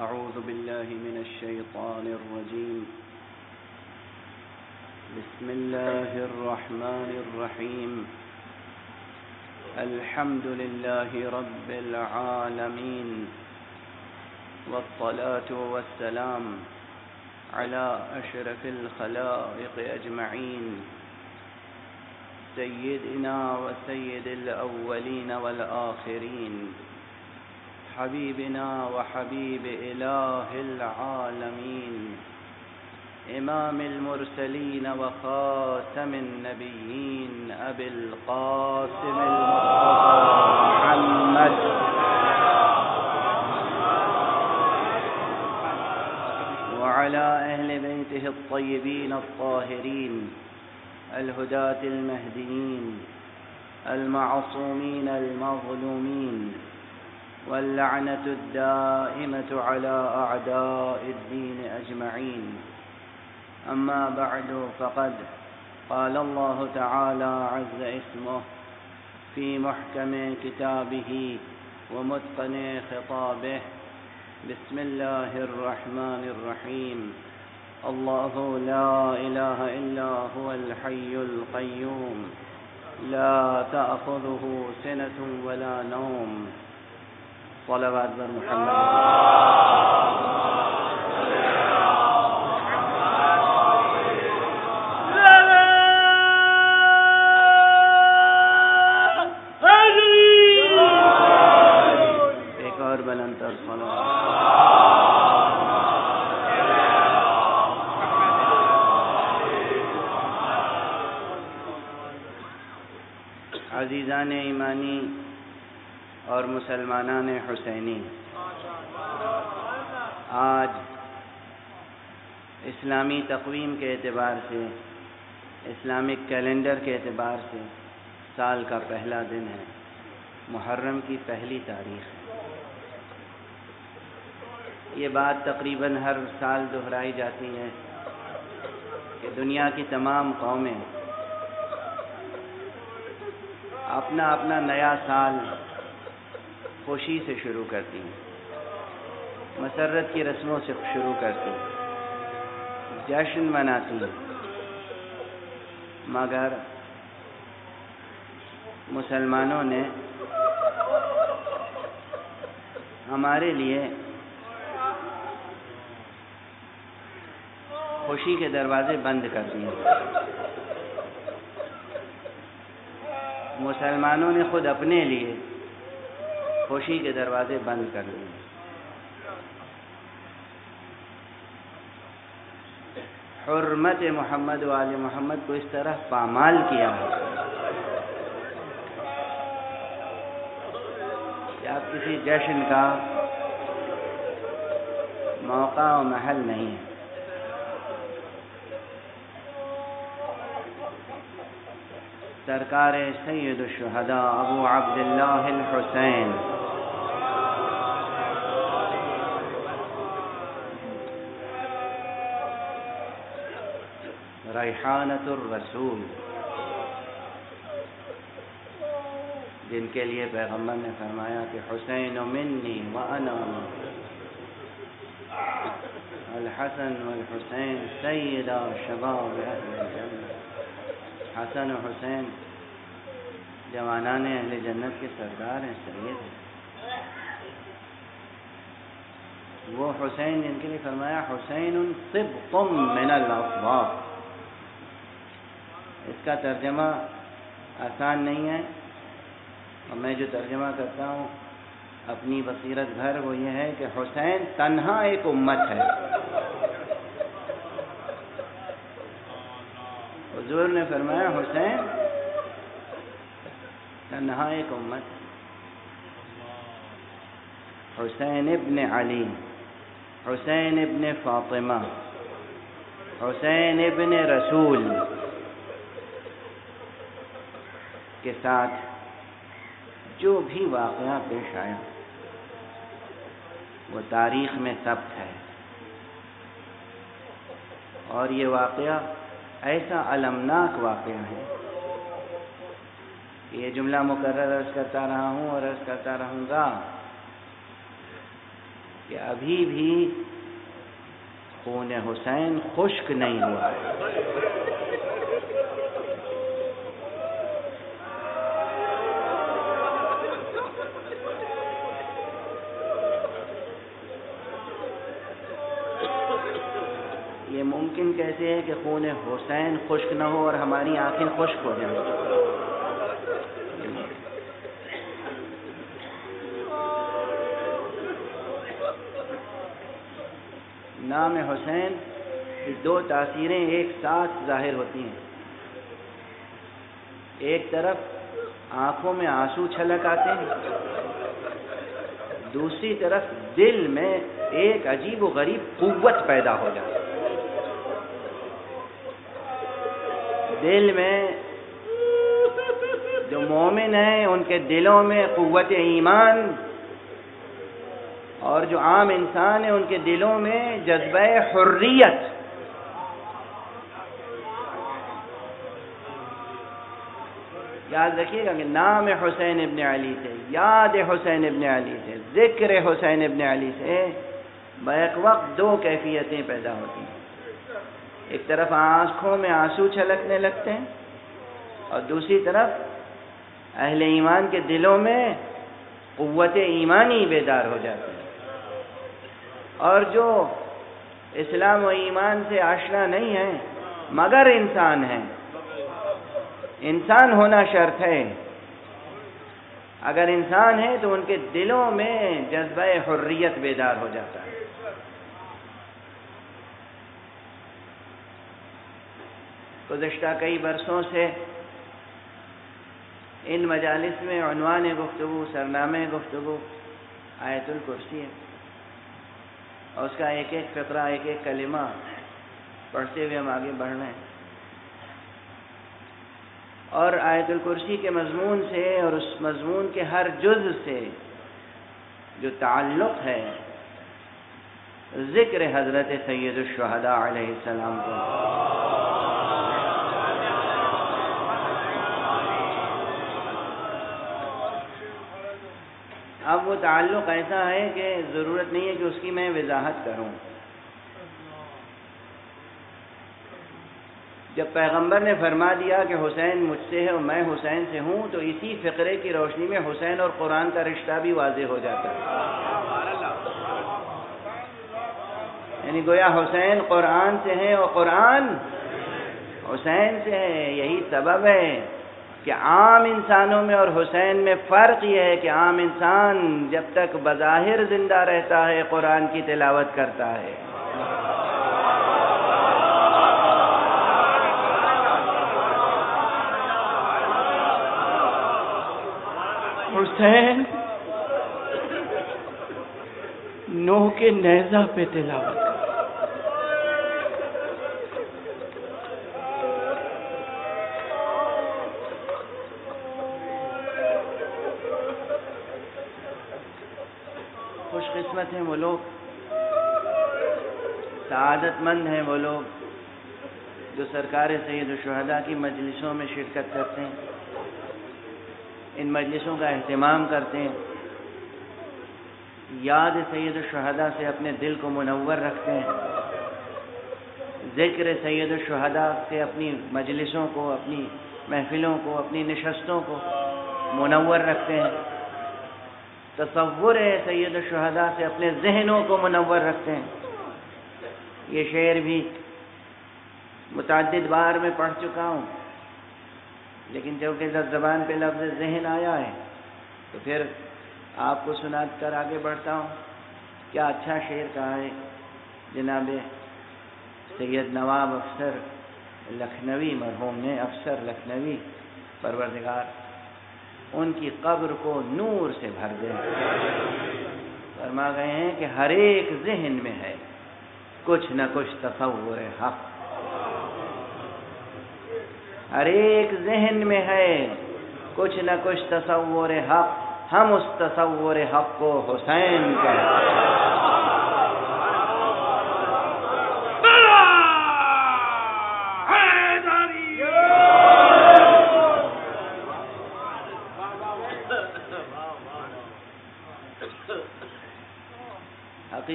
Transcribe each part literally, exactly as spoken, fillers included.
أعوذ بالله من الشيطان الرجيم. بسم الله الرحمن الرحيم. الحمد لله رب العالمين، والصلاة والسلام على أشرف الخلائق أجمعين، سيدنا وسيد الأولين والآخرين، حبيبنا وحبيب إله العالمين، إمام المرسلين وخاتم النبيين، أبي القاسم المصطفى محمد وعلى أهل بيته الطيبين الطاهرين الهداة المهديين المعصومين المظلومين، واللعنة الدائمة على أعداء الدين أجمعين. أما بعد، فقد قال الله تعالى عز اسمه في محكم كتابه ومتقن خطابه: بسم الله الرحمن الرحيم. الله لا إله إلا هو الحي القيوم، لا تأخذه سنة ولا نوم. صلوات بر محمد. ایک اور بلند تر صلوات. عزیزان ایمانی اور مسلمانان حسینی، آج اسلامی تقویم کے اعتبار سے، اسلامک کیلنڈر کے اعتبار سے سال کا پہلا دن ہے، محرم کی پہلی تاریخ ہے. یہ بات تقریباً ہر سال دہرائی جاتی ہے کہ دنیا کی تمام قومیں اپنا اپنا نیا سال خوشی سے شروع کرتی ہیں، مسرت کی رسموں سے شروع کرتی ہیں، جشن مناتی ہیں، مگر مسلمانوں نے ہمارے لیے خوشی کے دروازے بند کر دیے. مسلمانوں نے خود اپنے لیے خوشی کے دروازے بند کر دیے. حرمت محمد و آل محمد کو اس طرح پامال کیا ہے کہ آپ کسی جشن کا موقع و محل نہیں ہے. سرکار سید الشہداء ابو عبداللہ الحسین ریحانۃ الرسول، جن کے لیے پیغمبر نے فرمایا کہ حسین منی وانا الحسن والحسین سیدا شباب اہل الجنہ. حسن و حسین جوانان اہل جنت کے سردار ہیں، سید ہیں. وہ حسین جن کے لیے فرمایا حسین طبط من الاصوات. اس کا ترجمہ آسان نہیں ہے، اور میں جو ترجمہ کرتا ہوں اپنی بصیرت بھر وہ یہ ہے کہ حسین تنہا ایک امت ہے. حضور نے فرمایا حسین تنہا ایک امت. حسین ابن علی، حسین ابن فاطمہ، حسین ابن رسول کے ساتھ جو بھی واقعہ پیش آیا وہ تاریخ میں ثبت ہے، اور یہ واقعہ ایسا المناک واقعہ ہے کہ یہ جملہ مکرر عرض کرتا رہا ہوں اور عرض کرتا رہوں گا کہ ابھی بھی خون حسین خشک نہیں ہوا ہے۔ یہ ممکن کیسے ہے کہ خون حسین خشک نہ ہو اور ہماری آنکھیں خشک ہو جائیں؟ نام حسین کی دو تاثیریں ایک ساتھ ظاہر ہوتی ہیں۔ ایک طرف آنکھوں میں آنسو چھلک آتے ہیں، دوسری طرف دل میں ایک عجیب و غریب قوت پیدا ہو جاتی ہے۔ دل میں جو مومن ہیں ان کے دلوں میں قوت ایمان، اور جو عام انسان ہیں ان کے دلوں میں جذبہ حریت۔ یاد رکھیے گا کہ نام حسین ابن علی سے، یاد حسین ابن علی سے، ذکر حسین ابن علی سے بیک وقت دو کیفیتیں پیدا ہوتی ہیں۔ ایک طرف آنکھوں میں آنسو چھلکنے لگتے ہیں، اور دوسری طرف اہل ایمان کے دلوں میں قوت ایمانی بیدار ہو جاتی ہے۔ اور جو اسلام و ایمان سے آشنا نہیں ہیں مگر انسان ہیں، انسان ہونا شرط ہے، اگر انسان ہے تو ان کے دلوں میں جذبہ حریت بیدار ہو جاتا ہے۔ گزشتہ کئی برسوں سے ان مجالس میں عنوان گفتگو، سرنامے گفتگو آیت الکرسی ہے، اور اس کا ایک ایک فقرہ، ایک ایک کلمہ پڑھتے ہوئے ہم آگے بڑھ رہے ہیں۔ اور آیت الکرسی کے مضمون سے اور اس مضمون کے ہر جز سے جو تعلق ہے ذکر حضرت سید الشہداء علیہ السلام کو، اب وہ تعلق ایسا ہے کہ ضرورت نہیں ہے کہ اس کی میں وضاحت کروں۔ جب پیغمبر نے فرما دیا کہ حسین مجھ سے ہے اور میں حسین سے ہوں، تو اسی فقرے کی روشنی میں حسین اور قرآن کا رشتہ بھی واضح ہو جاتا ہے۔ یعنی گویا حسین قرآن سے ہے اور قرآن حسین سے ہے۔ یہی سبب ہے کہ عام انسانوں میں اور حسین میں فرق یہ ہے کہ عام انسان جب تک بظاہر زندہ رہتا ہے قرآن کی تلاوت کرتا ہے، حسین نوح کے نیزہ پہ تلاوت کرتا ہے۔ خوش قسمت ہیں وہ لوگ، سعادت مند ہیں وہ لوگ جو سرکار سید الشہداء کی مجلسوں میں شرکت کرتے ہیں، ان مجلسوں کا اہتمام کرتے ہیں، یاد سید الشہداء سے اپنے دل کو منور رکھتے ہیں، ذکر سید الشہداء سے اپنی مجلسوں کو، اپنی محفلوں کو، اپنی نشستوں کو منور رکھتے ہیں، تصور سید الشہداء سے اپنے ذہنوں کو منور رکھتے ہیں۔ یہ شعر بھی متعدد بار میں پڑھ چکا ہوں، لیکن چونکہ زبان پہ لفظ ذہن آیا ہے تو پھر آپ کو سنا کر آگے بڑھتا ہوں۔ کیا اچھا شعر کہا ہے جناب سید نواب افسر لکھنوی مرحوم نے، افسر لکھنوی، پروردگار ان کی قبر کو نور سے بھر دے۔ فرما گئے ہیں کہ ہر ایک ذہن میں ہے کچھ نہ کچھ تصور حق، ہر ایک ذہن میں ہے کچھ نہ کچھ تصور حق، ہم اس تصور حق کو حسین کہتے ہیں۔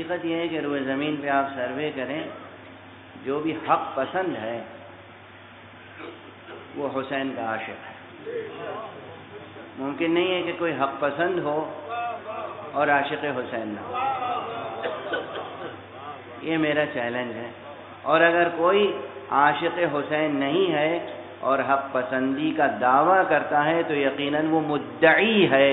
حقیقت یہ ہے کہ روئے زمین پہ آپ سروے کریں، جو بھی حق پسند ہے وہ حسین کا عاشق ہے۔ ممکن نہیں ہے کہ کوئی حق پسند ہو اور عاشق حسین نہ ہو، یہ میرا چیلنج ہے۔ اور اگر کوئی عاشق حسین نہیں ہے اور حق پسندی کا دعویٰ کرتا ہے تو یقیناً وہ مدعی ہے،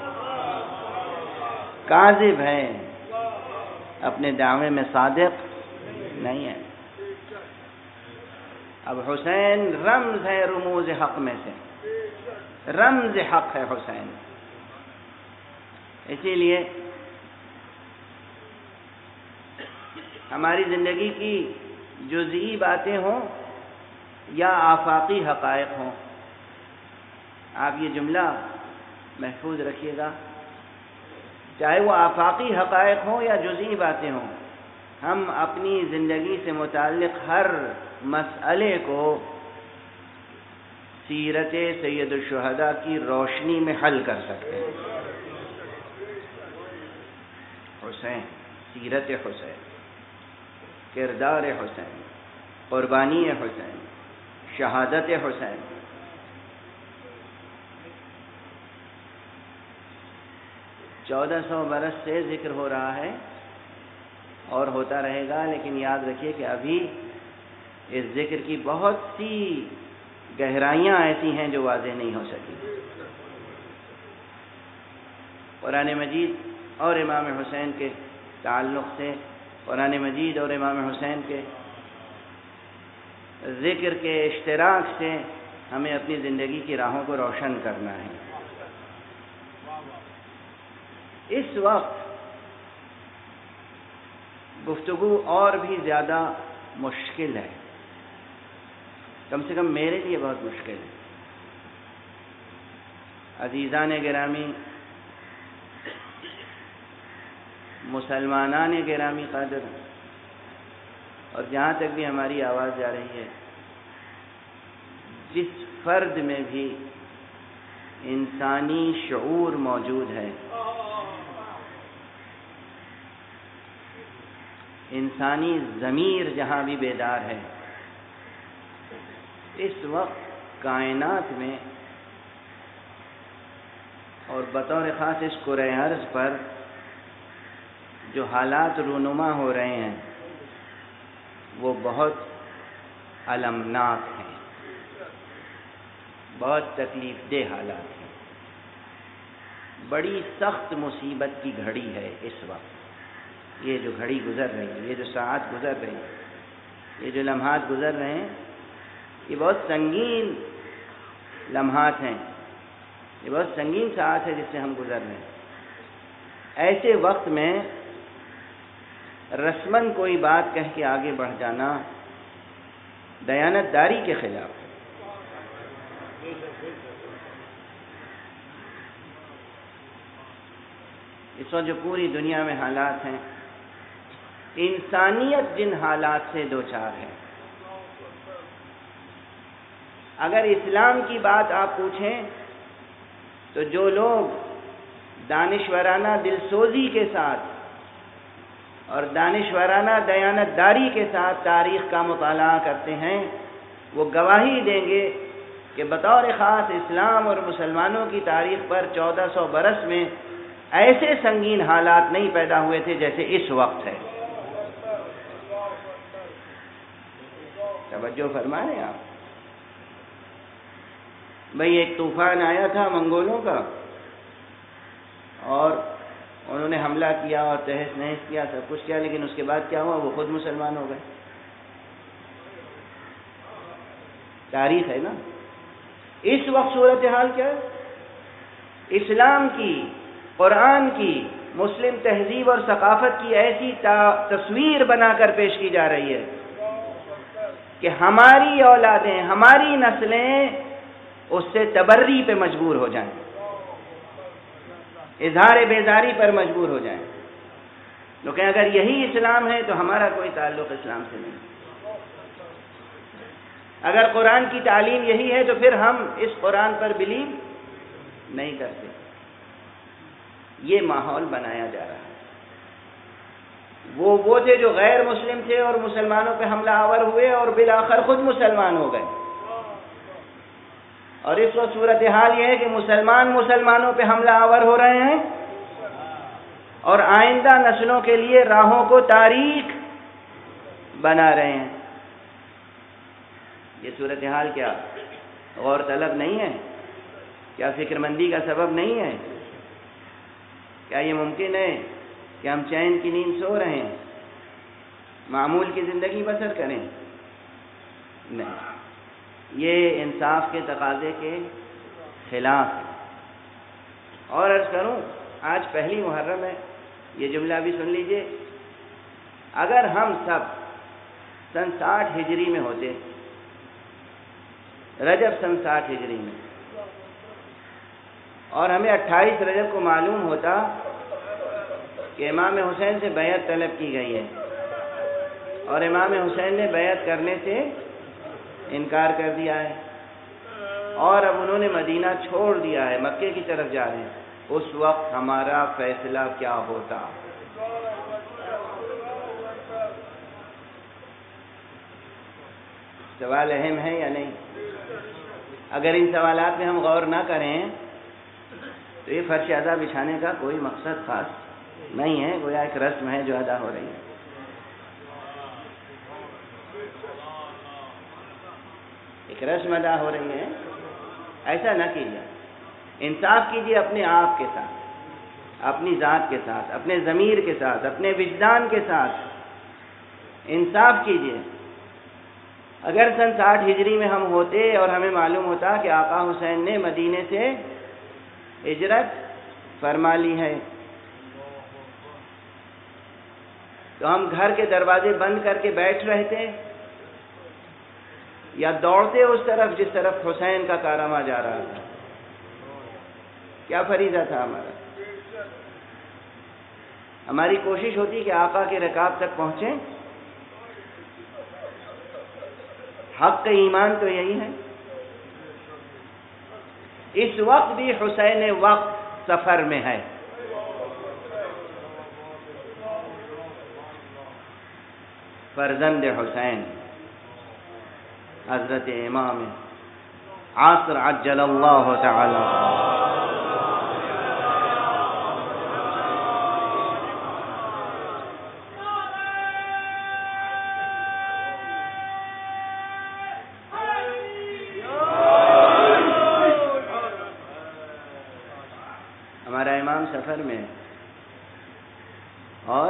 کاذب ہے، اپنے دعوے میں صادق نہیں ہے۔ اب حسین رمز ہے رموز حق میں سے، رمز حق ہے حسین۔ اسی لیے ہماری زندگی کی جزئی باتیں ہوں یا آفاقی حقائق ہوں، آپ یہ جملہ محفوظ رکھیے گا، چاہے وہ آفاقی حقائق ہوں یا جزئی باتیں ہوں، ہم اپنی زندگی سے متعلق ہر مسئلے کو سیرت سید الشہداء کی روشنی میں حل کر سکتے ہیں۔ حسین، سیرت حسین، کردار حسین، قربانی حسین، شہادت حسین، چودہ سو برس سے ذکر ہو رہا ہے اور ہوتا رہے گا، لیکن یاد رکھیے کہ ابھی اس ذکر کی بہت سی گہرائیاں ایسی ہیں جو واضح نہیں ہو سکی۔ قرآن مجید اور امام حسین کے تعلق سے، قرآن مجید اور امام حسین کے ذکر کے اشتراک سے ہمیں اپنی زندگی کی راہوں کو روشن کرنا ہے۔ اس وقت گفتگو اور بھی زیادہ مشکل ہے، کم سے کم میرے لیے بہت مشکل ہے۔ عزیزان گرامی، مسلمانان گرامی قدر، اور جہاں تک بھی ہماری آواز جا رہی ہے، جس فرد میں بھی انسانی شعور موجود ہے، انسانی ضمیر جہاں بھی بیدار ہے، اس وقت کائنات میں اور بطور خاص اس کرۂ ارض پر جو حالات رونما ہو رہے ہیں وہ بہت المناک ہیں، بہت تکلیف دہ حالات ہیں، بڑی سخت مصیبت کی گھڑی ہے اس وقت۔ یہ جو گھڑی گزر رہی ہے، یہ جو ساعت گزر رہی ہے، یہ جو لمحات گزر رہے ہیں، یہ بہت سنگین لمحات ہیں، یہ بہت سنگین ساعت ہے جس سے ہم گزر رہے ہیں۔ ایسے وقت میں رسماً کوئی بات کہہ کے آگے بڑھ جانا دیانت داری کے خلاف ہے۔ اس وقت جو پوری دنیا میں حالات ہیں، انسانیت جن حالات سے دوچار ہے، اگر اسلام کی بات آپ پوچھیں تو جو لوگ دانشورانہ دلسوزی کے ساتھ اور دانشورانہ دیانت داری کے ساتھ تاریخ کا مطالعہ کرتے ہیں، وہ گواہی دیں گے کہ بطور خاص اسلام اور مسلمانوں کی تاریخ پر چودہ سو برس میں ایسے سنگین حالات نہیں پیدا ہوئے تھے جیسے اس وقت ہے۔ توجہ فرما رہے ہیں آپ؟ بھئی ایک طوفان آیا تھا منگولوں کا اور انہوں نے حملہ کیا اور تہس نہس کیا، سب کچھ کیا، لیکن اس کے بعد کیا ہوا؟ وہ خود مسلمان ہو گئے۔ تاریخ ہے نا۔ اس وقت صورتحال کیا ہے؟ اسلام کی، قرآن کی، مسلم تہذیب اور ثقافت کی ایسی تصویر بنا کر پیش کی جا رہی ہے کہ ہماری اولادیں، ہماری نسلیں اس سے تبری پہ مجبور ہو جائیں، اظہار بیزاری پر مجبور ہو جائیں۔ لیکن اگر یہی اسلام ہے تو ہمارا کوئی تعلق اسلام سے نہیں۔ اگر قرآن کی تعلیم یہی ہے تو پھر ہم اس قرآن پر بلیو نہیں کرتے۔ یہ ماحول بنایا جا رہا ہے۔ وہ وہ تھے جو غیر مسلم تھے اور مسلمانوں پہ حملہ آور ہوئے اور بالآخر خود مسلمان ہو گئے. اور اس وقت صورتحال یہ ہے کہ مسلمان مسلمانوں پہ حملہ آور ہو رہے ہیں اور آئندہ نسلوں کے لیے راہوں کو تاریک بنا رہے ہیں. یہ صورتحال کیا غور طلب نہیں ہے؟ کیا فکر مندی کا سبب نہیں ہے؟ کیا یہ ممکن ہے کہ ہم چین کی نیند سو رہے ہیں، معمول کی زندگی بسر کریں؟ نہیں، یہ انصاف کے تقاضے کے خلاف ہے. اور عرض کروں، آج پہلی محرم ہے، یہ جملہ بھی سن لیجئے. اگر ہم سب سن ساٹھ ہجری میں ہوتے، رجب سن ساٹھ ہجری میں، اور ہمیں اٹھائیس رجب کو معلوم ہوتا کہ امام حسین سے بیعت طلب کی گئی ہے اور امام حسین نے بیعت کرنے سے انکار کر دیا ہے اور اب انہوں نے مدینہ چھوڑ دیا ہے، مکے کی طرف جا رہے ہیں، اس وقت ہمارا فیصلہ کیا ہوتا؟ سوال اہم ہے یا نہیں؟ اگر ان سوالات میں ہم غور نہ کریں تو یہ فرش ادا بچھانے کا کوئی مقصد خاص نہیں ہے، گویا ایک رسم ہے جو ادا ہو رہی ہے. ایک رسم ادا ہو رہی ہے. ایسا نہ کیجیے، انصاف کیجیے اپنے آپ کے ساتھ، اپنی ذات کے ساتھ، اپنے ضمیر کے ساتھ، اپنے وجدان کے ساتھ انصاف کیجیے. اگر سن ساٹھ ہجری میں ہم ہوتے اور ہمیں معلوم ہوتا کہ آقا حسین نے مدینے سے ہجرت فرما لی ہے تو ہم گھر کے دروازے بند کر کے بیٹھ رہتے یا دوڑتے اس طرف جس طرف حسین کا کارواں جا رہا تھا؟ کیا فریضہ تھا ہمارا؟ ہماری کوشش ہوتی کہ آقا کے رکاب تک پہنچیں. حق کا ایمان تو یہی ہے. اس وقت بھی حسین وقت سفر میں ہے. فرزند حسین حضرت امام عاصر عجل اللہ تعالی. ہمارا امام سفر میں اور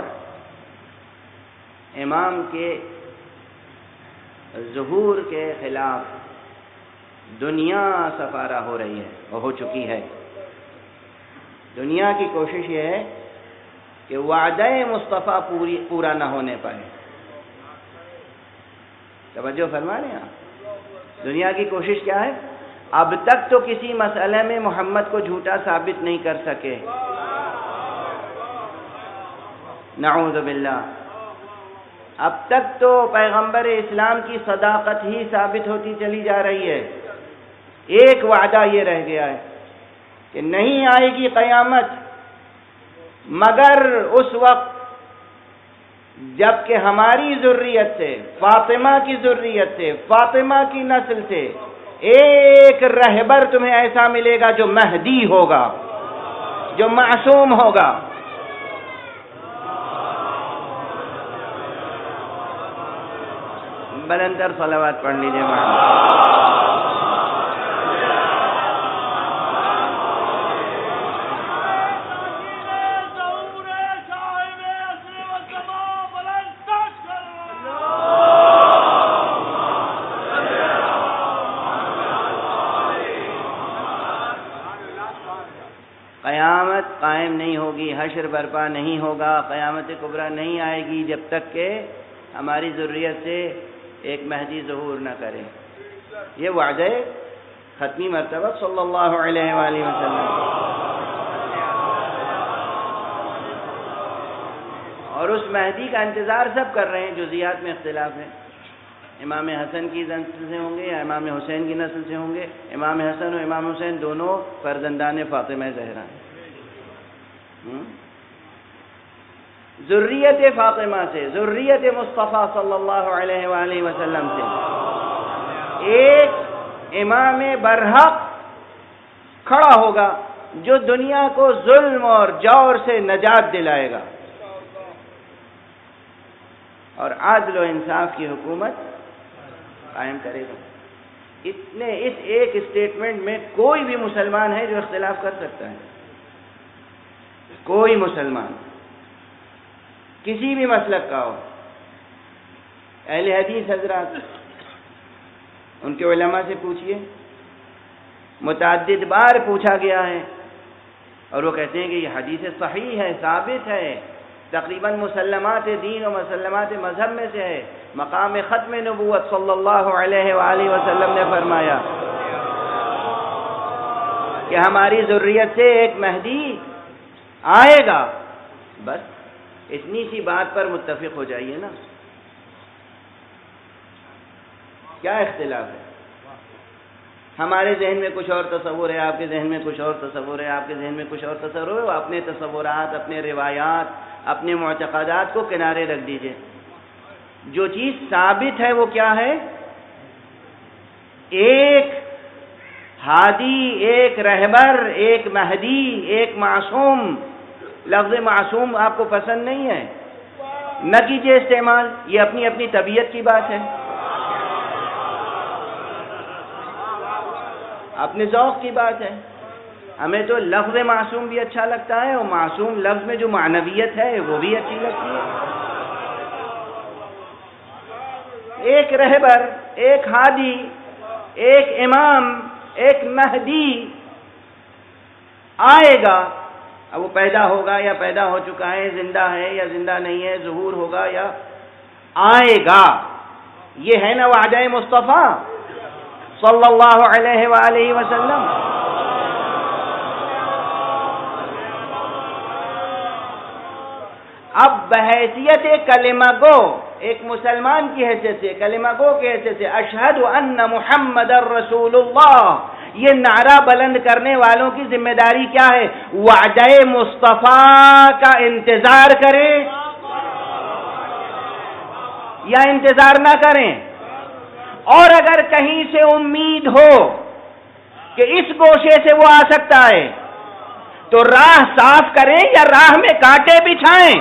امام کے ظہور کے خلاف دنیا سفارہ ہو رہی ہے اور ہو چکی ہے. دنیا کی کوشش یہ ہے کہ وعدہ مصطفیٰ پوری پورا نہ ہونے پائے. توجہ فرما رہے ہیں آپ؟ دنیا کی کوشش کیا ہے؟ اب تک تو کسی مسئلے میں محمد کو جھوٹا ثابت نہیں کر سکے، نعوذ باللہ. اب تک تو پیغمبر اسلام کی صداقت ہی ثابت ہوتی چلی جا رہی ہے. ایک وعدہ یہ رہ گیا ہے کہ نہیں آئے گی قیامت مگر اس وقت جب کہ ہماری ذریت سے، فاطمہ کی ذریت سے، فاطمہ کی نسل سے ایک رہبر تمہیں ایسا ملے گا جو مہدی ہوگا، جو معصوم ہوگا. بلندر صلوات پڑھ لیجیے محمد. قیامت قائم نہیں ہوگی، حشر برپا نہیں ہوگا، قیامت کبریٰ نہیں آئے گی جب تک کہ ہماری ذریت سے ایک مہدی ظہور نہ کرے. یہ وعدہ ختمی مرتبہ صلی اللہ علیہ وآلہ وسلم. اور اس مہدی کا انتظار سب کر رہے ہیں. جزیات میں اختلاف ہے، امام حسن کی نسل سے ہوں گے یا امام حسین کی نسل سے ہوں گے. امام حسن و امام حسین دونوں فرزندان فاطمہ زہرا ہیں. ذریت فاطمہ سے، ذریت مصطفیٰ صلی اللہ علیہ وآلہ وسلم سے ایک امام برحق کھڑا ہوگا جو دنیا کو ظلم اور جور سے نجات دلائے گا اور عدل و انصاف کی حکومت قائم کرے گا۔ اتنے اس ایک اسٹیٹمنٹ میں کوئی بھی مسلمان ہے جو اختلاف کر سکتا ہے؟ کوئی مسلمان کسی بھی مسلک کا ہو، اہل حدیث حضرات، ان کے علماء سے پوچھئے، متعدد بار پوچھا گیا ہے اور وہ کہتے ہیں کہ یہ حدیث صحیح ہے، ثابت ہے، تقریباً مسلمات دین و مسلمات مذہب میں سے ہے۔ مقام ختم نبوت صلی اللہ علیہ وآلہ وسلم نے فرمایا کہ ہماری ذریت سے ایک مہدی آئے گا۔ بس اتنی سی بات پر متفق ہو جائیے نا، کیا اختلاف ہے؟ ہمارے ذہن میں کچھ اور تصور ہے، آپ کے ذہن میں کچھ اور تصور ہے، آپ کے ذہن میں کچھ اور تصور ہے، وہ اپنے تصورات، اپنے روایات، اپنے معتقدات کو کنارے رکھ دیجئے۔ جو چیز ثابت ہے وہ کیا ہے؟ ایک ہادی، ایک رہبر، ایک مہدی، ایک معصوم۔ لفظ معصوم آپ کو پسند نہیں ہے، نہ کیجئے استعمال، یہ اپنی اپنی طبیعت کی بات ہے، اپنے ذوق کی بات ہے۔ ہمیں تو لفظ معصوم بھی اچھا لگتا ہے اور معصوم لفظ میں جو معنویت ہے وہ بھی اچھی لگتی ہے۔ ایک رہبر، ایک ہادی، ایک امام، ایک مہدی آئے گا۔ اب وہ پیدا ہوگا یا پیدا ہو چکا ہے، زندہ ہے یا زندہ نہیں ہے، ظہور ہوگا یا آئے گا، یہ ہے نا وعدہ مصطفیٰ صلی اللہ علیہ وآلہ وسلم۔ اب بحیثیت کلمہ گو، ایک مسلمان کی حیثیت سے، کلمہ گو کی حیثیت سے، اشہد ان محمد رسول اللہ، یہ نعرہ بلند کرنے والوں کی ذمہ داری کیا ہے؟ وعدہ مصطفیٰ کا انتظار کریں یا انتظار نہ کریں، اور اگر کہیں سے امید ہو کہ اس گوشے سے وہ آ سکتا ہے تو راہ صاف کریں یا راہ میں کانٹے بچھائیں۔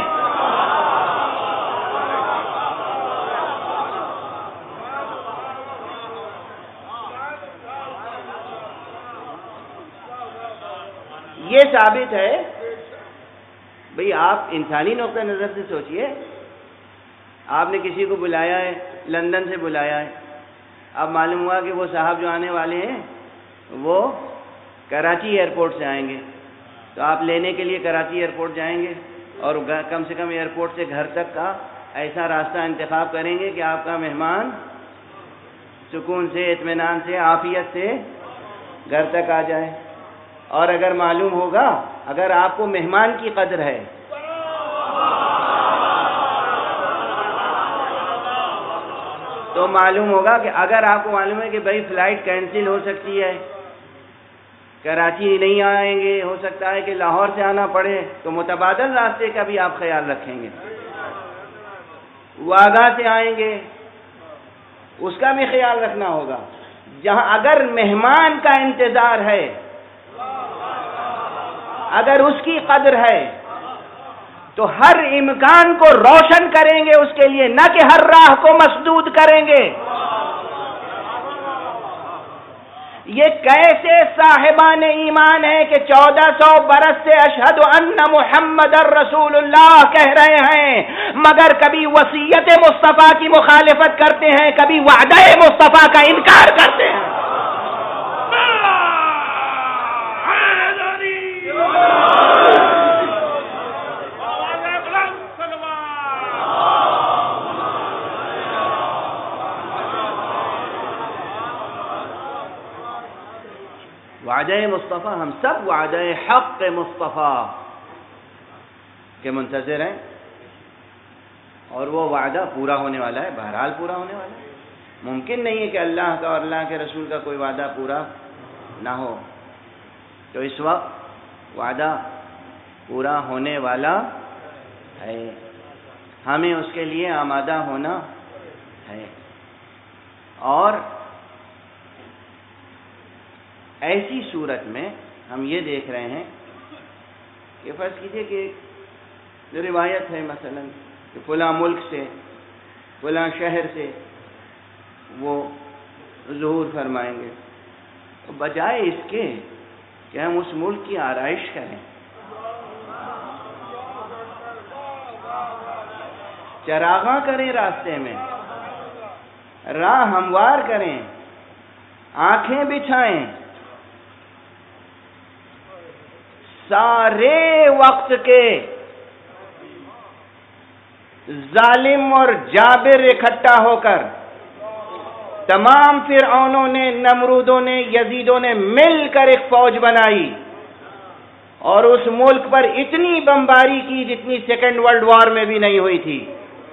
یہ ثابت ہے بھئی، آپ انسانی نقطہ نظر سے سوچئے، آپ نے کسی کو بلایا ہے، لندن سے بلایا ہے، اب معلوم ہوا کہ وہ صاحب جو آنے والے ہیں وہ کراچی ایئرپورٹ سے آئیں گے، تو آپ لینے کے لیے کراچی ایئرپورٹ جائیں گے اور کم سے کم ایئرپورٹ سے گھر تک کا ایسا راستہ انتخاب کریں گے کہ آپ کا مہمان سکون سے، اطمینان سے، عافیت سے گھر تک آ جائے۔ اور اگر معلوم ہوگا، اگر آپ کو مہمان کی قدر ہے، تو معلوم ہوگا کہ اگر آپ کو معلوم ہے کہ بھائی فلائٹ کینسل ہو سکتی ہے، کراچی نہیں آئیں گے، ہو سکتا ہے کہ لاہور سے آنا پڑے، تو متبادل راستے کا بھی آپ خیال رکھیں گے۔ واگا سے آئیں گے، اس کا بھی خیال رکھنا ہوگا۔ جہاں اگر مہمان کا انتظار ہے، اگر اس کی قدر ہے، تو ہر امکان کو روشن کریں گے اس کے لیے، نہ کہ ہر راہ کو مسدود کریں گے۔ یہ کیسے صاحبان ایمان ہے کہ چودہ سو برس سے اشہد ان محمد رسول اللہ کہہ رہے ہیں، مگر کبھی وصیت مصطفیٰ کی مخالفت کرتے ہیں، کبھی وعدہ مصطفیٰ کا انکار کرتے ہیں۔ وعدہ مصطفیٰ، ہم سب وعدہ حق مصطفیٰ کے منتظر ہیں، اور وہ وعدہ پورا ہونے والا ہے، بہرحال پورا ہونے والا ہے۔ ممکن نہیں ہے کہ اللہ کا اور اللہ کے رسول کا کوئی وعدہ پورا نہ ہو، تو اس وقت وعدہ پورا ہونے والا ہے۔ ہمیں اس کے لیے آمادہ ہونا ہے. اور ایسی صورت میں ہم یہ دیکھ رہے ہیں کہ فرض کیجئے کہ جو روایت ہے مثلا کہ فلاں ملک سے فلاں شہر سے وہ ظہور فرمائیں گے، تو بجائے اس کے کہ ہم اس ملک کی آرائش کریں، چراغاں کریں، راستے میں راہ ہموار کریں، آنکھیں بچھائیں، سارے وقت کے ظالم اور جابر اکٹھا ہو کر، تمام فرعونوں نے، نمرودوں نے، یزیدوں نے مل کر ایک فوج بنائی اور اس ملک پر اتنی بمباری کی جتنی سیکنڈ ورلڈ وار میں بھی نہیں ہوئی تھی.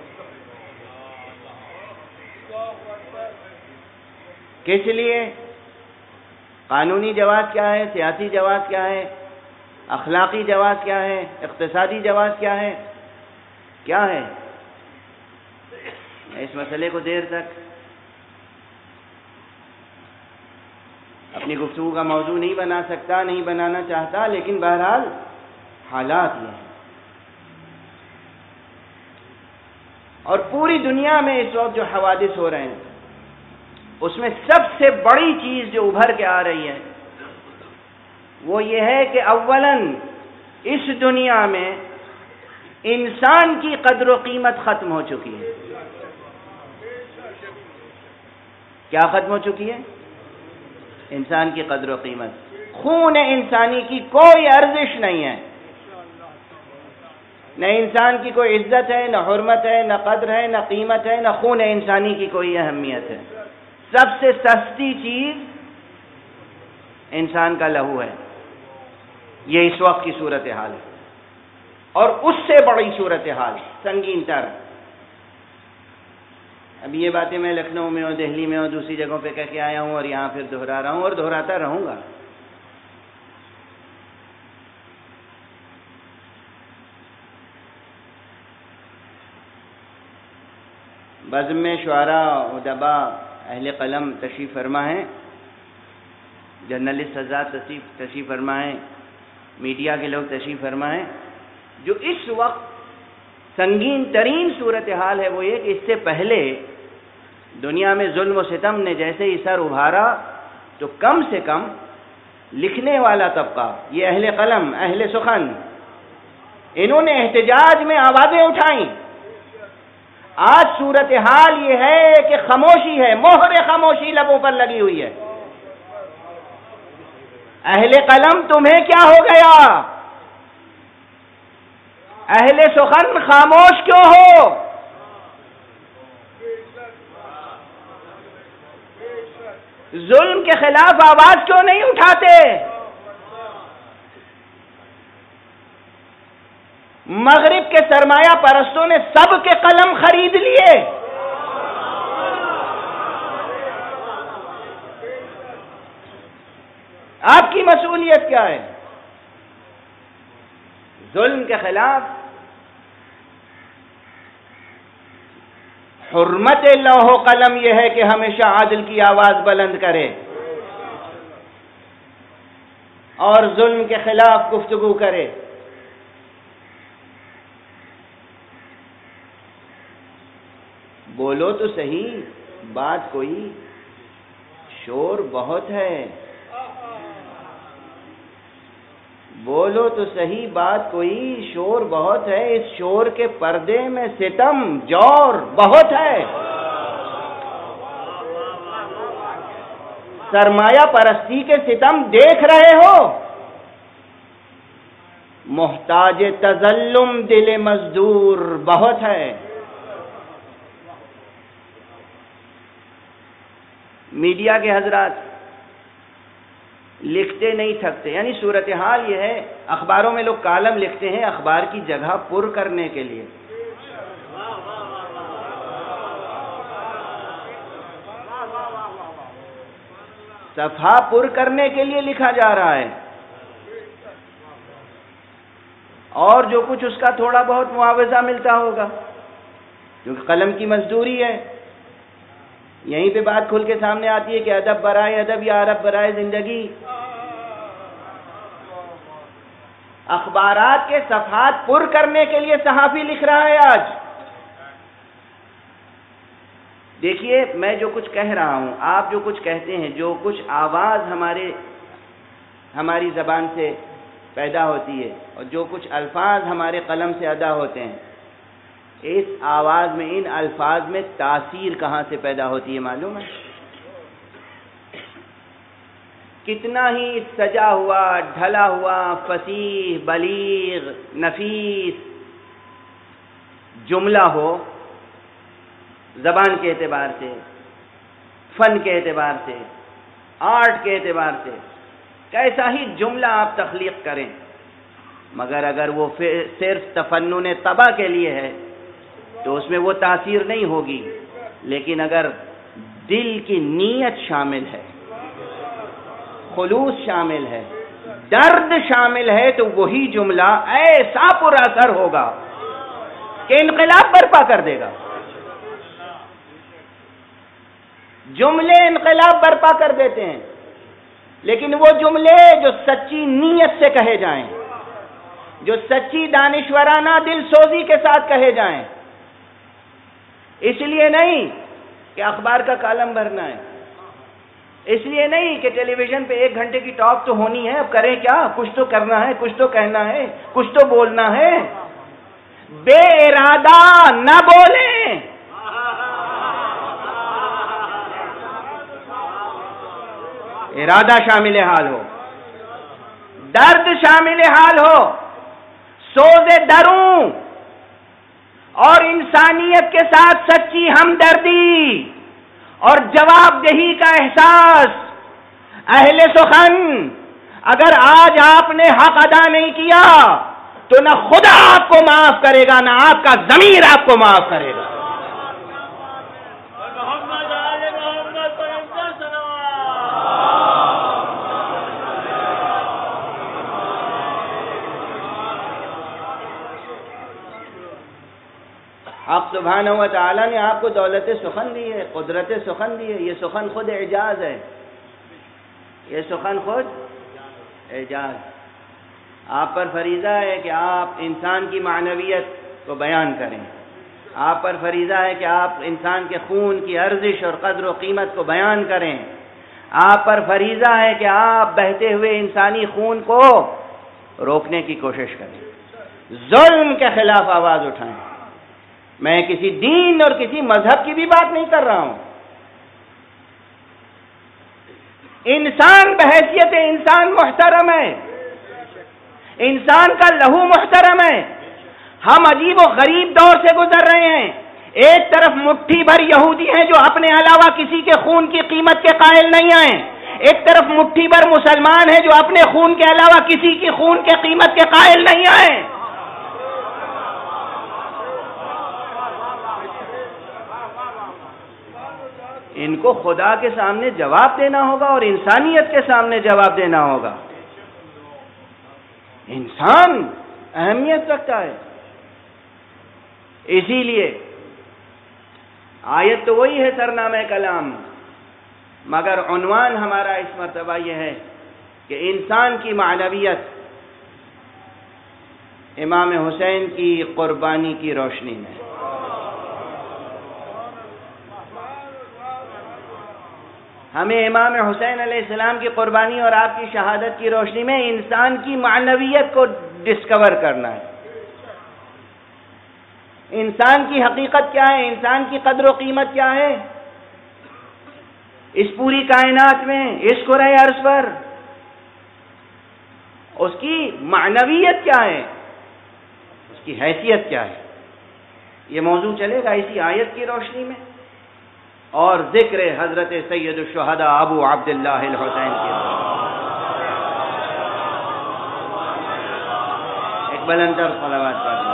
کس لیے؟ قانونی جواز کیا ہے، سیاسی جواز کیا ہے، اخلاقی جواز کیا ہے، اقتصادی جواز کیا ہے، کیا ہے؟ میں اس مسئلے کو دیر تک اپنی گفتگو کا موضوع نہیں بنا سکتا، نہیں بنانا چاہتا، لیکن بہرحال حالات یہ ہیں. اور پوری دنیا میں اس وقت جو حوادث ہو رہے ہیں اس میں سب سے بڑی چیز جو ابھر کے آ رہی ہے وہ یہ ہے کہ اولاً اس دنیا میں انسان کی قدر و قیمت ختم ہو چکی ہے. کیا ختم ہو چکی ہے؟ انسان کی قدر و قیمت. خون انسانی کی کوئی ارزش نہیں ہے، نہ انسان کی کوئی عزت ہے، نہ حرمت ہے، نہ قدر ہے، نہ قیمت ہے، نہ خون انسانی کی کوئی اہمیت ہے. سب سے سستی چیز انسان کا لہو ہے. یہ اس وقت کی صورتحال ہے. اور اس سے بڑی صورتحال سنگین تر، اب یہ باتیں میں لکھنؤ میں اور دہلی میں اور دوسری جگہوں پہ کہہ کے آیا ہوں اور یہاں پھر دہرا رہا ہوں اور دہراتا رہوں گا. بزم میں شعراء، ادباء، اہل قلم تشریف فرما ہیں، جرنلسٹ حضرات تشریف تشریف فرما ہیں، میڈیا کے لوگ تشریف فرما ہیں. جو اس وقت سنگین ترین صورتحال ہے وہ یہ کہ اس سے پہلے دنیا میں ظلم و ستم نے جیسے ہی سر ابھارا تو کم سے کم لکھنے والا طبقہ، یہ اہل قلم، اہل سخن، انہوں نے احتجاج میں آوازیں اٹھائیں. آج صورتحال یہ ہے کہ خاموشی ہے، مہر خاموشی لبوں پر لگی ہوئی ہے. اہل قلم تمہیں کیا ہو گیا؟ اہل سخن خاموش کیوں ہو؟ ظلم کے خلاف آواز کیوں نہیں اٹھاتے؟ مغرب کے سرمایہ پرستوں نے سب کے قلم خرید لیے. آپ کی مسئولیت کیا ہے؟ ظلم کے خلاف حرمت لوح و قلم یہ ہے کہ ہمیشہ عدل کی آواز بلند کرے اور ظلم کے خلاف گفتگو کرے. بولو تو صحیح بات کوئی، شور بہت ہے. بولو تو صحیح بات کوئی، شور بہت ہے. اس شور کے پردے میں ستم جور بہت ہے. سرمایہ پرستی کے ستم دیکھ رہے ہو. محتاج تظلم دل مزدور بہت ہے. میڈیا کے حضرات لکھتے نہیں تھکتے، یعنی صورتحال یہ ہے، اخباروں میں لوگ کالم لکھتے ہیں اخبار کی جگہ پر کرنے کے لیے. صفحہ پر کرنے کے لیے لکھا جا رہا ہے اور جو کچھ اس کا تھوڑا بہت معاوضہ ملتا ہوگا کیونکہ قلم کی مزدوری ہے. یہیں پہ بات کھل کے سامنے آتی ہے کہ ادب برائے ادب یا عرب برائے زندگی. اخبارات کے صفحات پر کرنے کے لیے صحافی لکھ رہا ہے آج. دیکھیے میں جو کچھ کہہ رہا ہوں، آپ جو کچھ کہتے ہیں، جو کچھ آواز ہمارے ہماری زبان سے پیدا ہوتی ہے اور جو کچھ الفاظ ہمارے قلم سے ادا ہوتے ہیں، اس آواز میں، ان الفاظ میں تاثیر کہاں سے پیدا ہوتی ہے معلوم ہے؟ کتنا ہی سجا ہوا، ڈھلا ہوا، فصیح، بلیغ، نفیس جملہ ہو، زبان کے اعتبار سے، فن کے اعتبار سے، آرٹ کے اعتبار سے، کیسا ہی جملہ آپ تخلیق کریں، مگر اگر وہ صرف تفنن طبع کے لیے ہے تو اس میں وہ تاثیر نہیں ہوگی. لیکن اگر دل کی نیت شامل ہے، خلوص شامل ہے، درد شامل ہے، تو وہی جملہ ایسا پر اثر ہوگا کہ انقلاب برپا کر دے گا. جملے انقلاب برپا کر دیتے ہیں، لیکن وہ جملے جو سچی نیت سے کہے جائیں، جو سچی دانشورانہ دل سوزی کے ساتھ کہے جائیں، اس لیے نہیں کہ اخبار کا کالم بھرنا ہے، اس لیے نہیں کہ ٹیلی ویژن پہ ایک گھنٹے کی ٹاک تو ہونی ہے، اب کریں کیا، کچھ تو کرنا ہے، کچھ تو کہنا ہے، کچھ تو بولنا ہے. بے ارادہ نہ بولیں. ارادہ شامل حال ہو، درد شامل حال ہو، سوز دروں اور انسانیت کے ساتھ سچی ہمدردی اور جواب دہی کا احساس. اہل سخن، اگر آج آپ نے حق ادا نہیں کیا تو نہ خدا آپ کو معاف کرے گا، نہ آپ کا ضمیر آپ کو معاف کرے گا. آپ سبحانہ و تعالیٰ نے آپ کو دولت سخن دی ہے، قدرت سخن دی ہے. یہ سخن خود اعجاز ہے، یہ سخن خود اعجاز. آپ پر فریضہ ہے کہ آپ انسان کی معنویت کو بیان کریں. آپ پر فریضہ ہے کہ آپ انسان کے خون کی ارزش اور قدر و قیمت کو بیان کریں. آپ پر فریضہ ہے کہ آپ بہتے ہوئے انسانی خون کو روکنے کی کوشش کریں، ظلم کے خلاف آواز اٹھائیں. میں کسی دین اور کسی مذہب کی بھی بات نہیں کر رہا ہوں. انسان بحیثیت انسان محترم ہے، انسان کا لہو محترم ہے. ہم عجیب و غریب دور سے گزر رہے ہیں. ایک طرف مٹھی بھر یہودی ہیں جو اپنے علاوہ کسی کے خون کی قیمت کے قائل نہیں آئے، ایک طرف مٹھی بھر مسلمان ہیں جو اپنے خون کے علاوہ کسی کی خون کے قیمت کے قائل نہیں آئے. ان کو خدا کے سامنے جواب دینا ہوگا اور انسانیت کے سامنے جواب دینا ہوگا. انسان اہمیت رکھتا ہے. اسی لیے آیت تو وہی ہے سرنامہ کلام، مگر عنوان ہمارا اس مرتبہ یہ ہے کہ انسان کی معنویت امام حسین کی قربانی کی روشنی میں. ہمیں امام حسین علیہ السلام کی قربانی اور آپ کی شہادت کی روشنی میں انسان کی معنویت کو ڈسکور کرنا ہے. انسان کی حقیقت کیا ہے، انسان کی قدر و قیمت کیا ہے اس پوری کائنات میں، اس کرۂ ارض پر. اس کی معنویت کیا ہے، اس کی حیثیت کیا ہے. یہ موضوع چلے گا اسی آیت کی روشنی میں اور ذکر حضرت سید الشہداء ابو عبداللہ الحسین کی. ایک بلندر صلوات پڑھیں.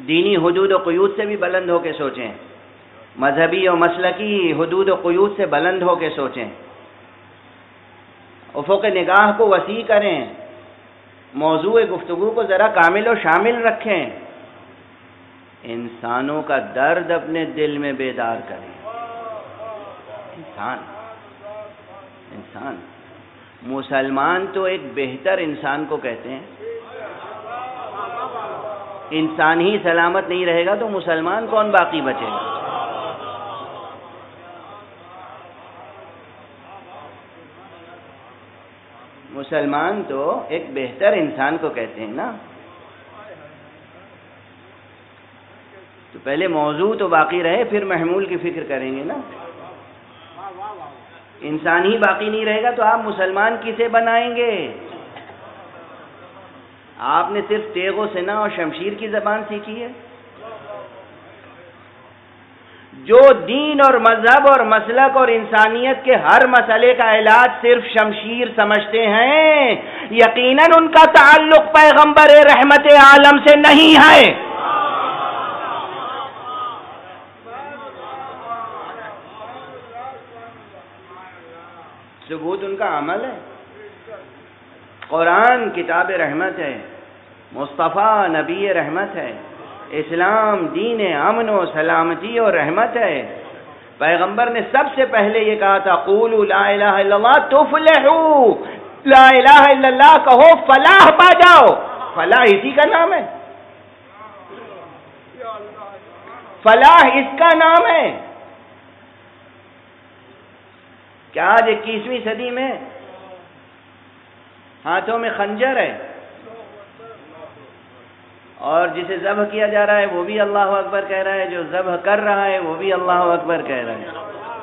دینی حدود و قیود سے بھی بلند ہو کے سوچیں، مذہبی و مسلکی حدود و قیود سے بلند ہو کے سوچیں، افق نگاہ کو وسیع کریں، موضوع گفتگو کو ذرا کامل و شامل رکھیں، انسانوں کا درد اپنے دل میں بیدار کریں۔ انسان انسان مسلمان تو ایک بہتر انسان کو کہتے ہیں۔ انسان ہی سلامت نہیں رہے گا تو مسلمان کون باقی بچے گا؟ مسلمان تو ایک بہتر انسان کو کہتے ہیں نا۔ تو پہلے موضوع تو باقی رہے، پھر محمول کی فکر کریں گے نا۔ انسان ہی باقی نہیں رہے گا تو آپ مسلمان کسے بنائیں گے؟ آپ نے صرف تیغ و سنا اور شمشیر کی زبان سیکھی ہے۔ جو دین اور مذہب اور مسلک اور انسانیت کے ہر مسئلے کا علاج صرف شمشیر سمجھتے ہیں، یقیناً ان کا تعلق پیغمبر رحمت عالم سے نہیں ہے۔ ثبوت ان کا عمل ہے۔ قرآن کتاب رحمت ہے، مصطفیٰ نبی رحمت ہے، اسلام دین امن و سلامتی اور رحمت ہے۔ پیغمبر نے سب سے پہلے یہ کہا تھا قولوا لا الہ الا اللہ تفلحوا، لا الہ الا اللہ کہو فلاح پا جاؤ۔ فلاح اسی کا نام ہے، فلاح اس کا نام ہے۔ کیا آج اکیسویں صدی میں ہاتھوں میں خنجر ہے اور جسے ذبح کیا جا رہا ہے وہ بھی اللہ اکبر کہہ رہا ہے، جو ذبح کر رہا ہے وہ بھی اللہ اکبر کہہ رہا ہے؟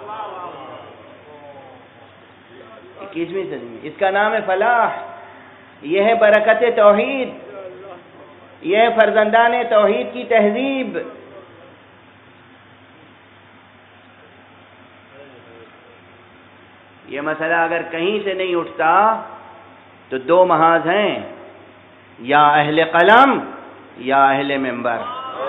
اکیسویں صدی میں اس کا نام ہے فلاح۔ یہ ہے برکت توحید، یہ ہے فرزندان توحید کی تہذیب۔ یہ مسئلہ اگر کہیں سے نہیں اٹھتا تو دو محاذ ہیں، یا اہل قلم یا اہل منبر۔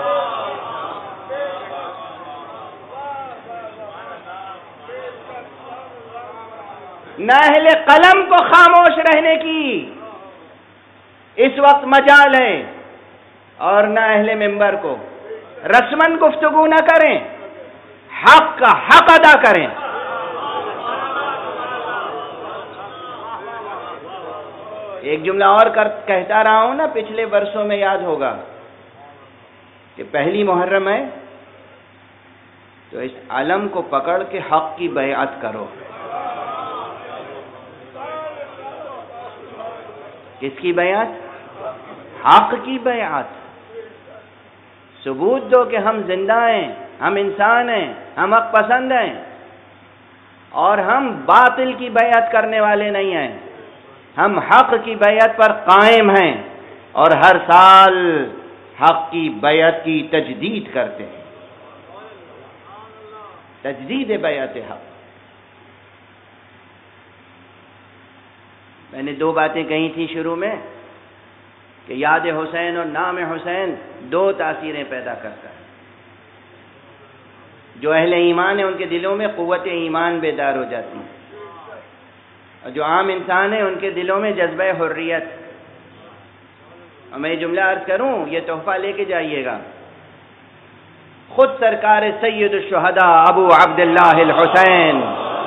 نہ اہل قلم کو خاموش رہنے کی اس وقت مجال ہے اور نہ اہل منبر کو۔ رسماً گفتگو نہ کریں، حق کا حق ادا کریں۔ ایک جملہ اور کہتا رہا ہوں نا، پچھلے برسوں میں یاد ہوگا کہ پہلی محرم ہے تو اس علم کو پکڑ کے حق کی بیعت کرو۔ کس کی بیعت؟ حق کی بیعت۔ ثبوت دو کہ ہم زندہ ہیں، ہم انسان ہیں، ہم حق پسند ہیں اور ہم باطل کی بیعت کرنے والے نہیں ہیں، ہم حق کی بیعت پر قائم ہیں اور ہر سال حق کی بیعت کی تجدید کرتے ہیں۔ تجدید بیعت حق۔ میں نے دو باتیں کہی تھی شروع میں کہ یاد حسین اور نام حسین دو تاثیریں پیدا کرتا ہے۔ جو اہل ایمان ہیں ان کے دلوں میں قوت ایمان بیدار ہو جاتی ہے، اور جو عام انسان ہیں ان کے دلوں میں جذبہ حریت۔ اور میں یہ جملہ عرض کروں، یہ تحفہ لے کے جائیے گا، خود سرکار سید الشہداء ابو عبداللہ الحسین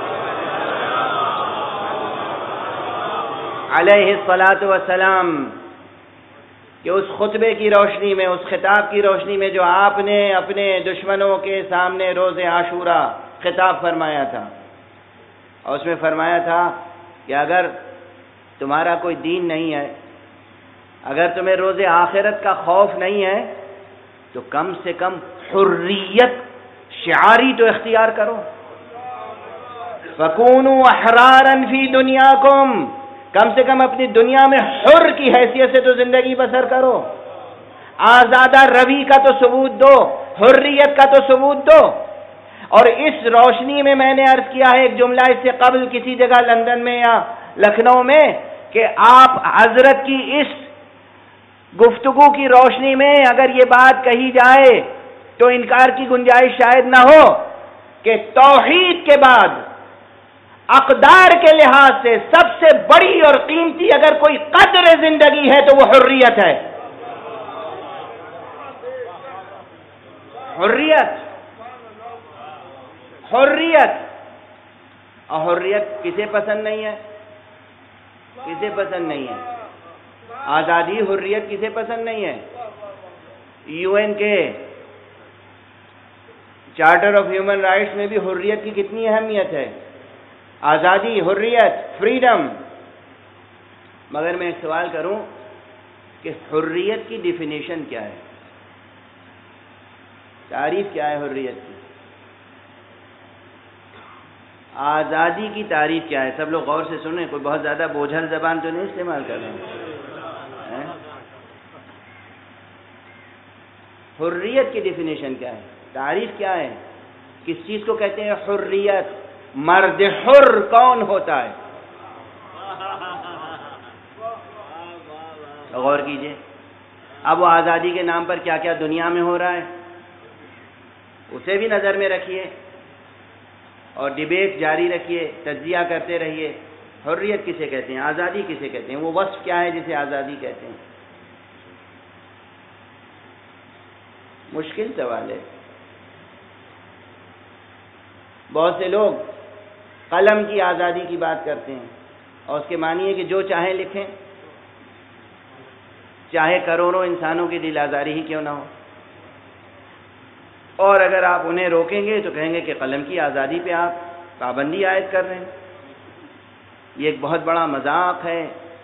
علیہ الصلاۃ والسلام کہ اس خطبے کی روشنی میں، اس خطاب کی روشنی میں جو آپ نے اپنے دشمنوں کے سامنے روز عاشورہ خطاب فرمایا تھا، اور اس میں فرمایا تھا کہ اگر تمہارا کوئی دین نہیں ہے، اگر تمہیں روز آخرت کا خوف نہیں ہے تو کم سے کم حریت شعاری تو اختیار کرو۔ فَكُونُوا أَحْرَارًا فِي دُنْيَاكُمْ، کم سے کم اپنی دنیا میں حر کی حیثیت سے تو زندگی بسر کرو۔ آزادہ روی کا تو ثبوت دو، حریت کا تو ثبوت دو۔ اور اس روشنی میں میں نے عرض کیا ہے ایک جملہ اس سے قبل کسی جگہ لندن میں یا لکھنؤ میں کہ آپ حضرت کی اس گفتگو کی روشنی میں اگر یہ بات کہی جائے تو انکار کی گنجائش شاید نہ ہو کہ توحید کے بعد اقدار کے لحاظ سے سب سے بڑی اور قیمتی اگر کوئی قدر زندگی ہے تو وہ حریت ہے. حریت حریت اور حریت کسے پسند نہیں ہے؟ کسے پسند نہیں ہے؟ آزادی حریت کسے پسند نہیں ہے؟ یو این کے چارٹر آف ہیومن رائٹس میں بھی حریت کی کتنی اہمیت ہے. آزادی، حریت، فریڈم. مگر میں ایک سوال کروں کہ حریت کی ڈیفینیشن کیا ہے؟ تعریف کیا ہے حریت کی؟ آزادی کی تعریف کیا ہے؟ سب لوگ غور سے سنیں، کوئی بہت زیادہ بوجھل زبان تو نہیں استعمال کر رہے ہیں. حریت کی ڈیفینیشن کیا ہے؟ تعریف کیا ہے؟ کس چیز کو کہتے ہیں حریت؟ مرد حر کون ہوتا ہے؟ غور کیجئے. اب وہ آزادی کے نام پر کیا کیا دنیا میں ہو رہا ہے اسے بھی نظر میں رکھیے اور ڈیبیٹ جاری رکھیے، تجزیہ کرتے رہیے. حریت کسے کہتے ہیں؟ آزادی کسے کہتے ہیں؟ وہ وصف کیا ہے جسے آزادی کہتے ہیں؟ مشکل سوال ہے. بہت سے لوگ قلم کی آزادی کی بات کرتے ہیں اور اس کے معنی ہے کہ جو چاہیں لکھیں، چاہے کروڑوں انسانوں کی دل آزاری ہی کیوں نہ ہو. اور اگر آپ انہیں روکیں گے تو کہیں گے کہ قلم کی آزادی پہ آپ پابندی عائد کر رہے ہیں. یہ ایک بہت بڑا مذاق ہے.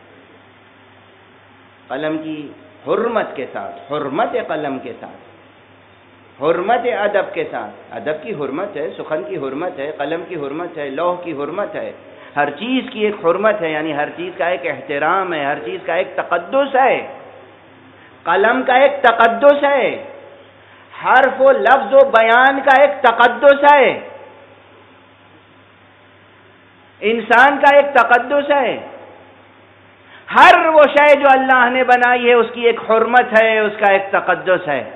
قلم کی حرمت کے ساتھ، حرمت قلم کے ساتھ، حرمت ادب کے ساتھ. ادب کی حرمت ہے، سخن کی حرمت ہے، قلم کی حرمت ہے، لوح کی حرمت ہے. ہر چیز کی ایک حرمت ہے، یعنی ہر چیز کا ایک احترام ہے، ہر چیز کا ایک تقدس ہے. قلم کا ایک تقدس ہے، حرف و لفظ و بیان کا ایک تقدس ہے، انسان کا ایک تقدس ہے. ہر وہ شے جو اللہ نے بنائی ہے اس کی ایک حرمت ہے، اس کا ایک تقدس ہے.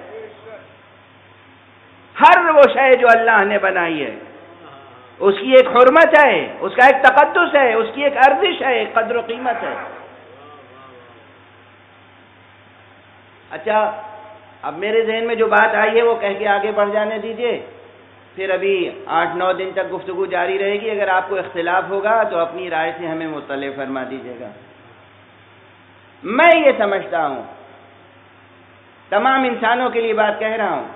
ہر وہ شے جو اللہ نے بنائی ہے اس کی ایک حرمت ہے، اس کا ایک تقدس ہے، اس کی ایک ارزش ہے، ایک قدر و قیمت ہے. اچھا، اب میرے ذہن میں جو بات آئی ہے وہ کہہ کے آگے بڑھ جانے دیجئے. پھر ابھی آٹھ نو دن تک گفتگو جاری رہے گی. اگر آپ کو اختلاف ہوگا تو اپنی رائے سے ہمیں مطلع فرما دیجیے گا. میں یہ سمجھتا ہوں، تمام انسانوں کے لیے بات کہہ رہا ہوں،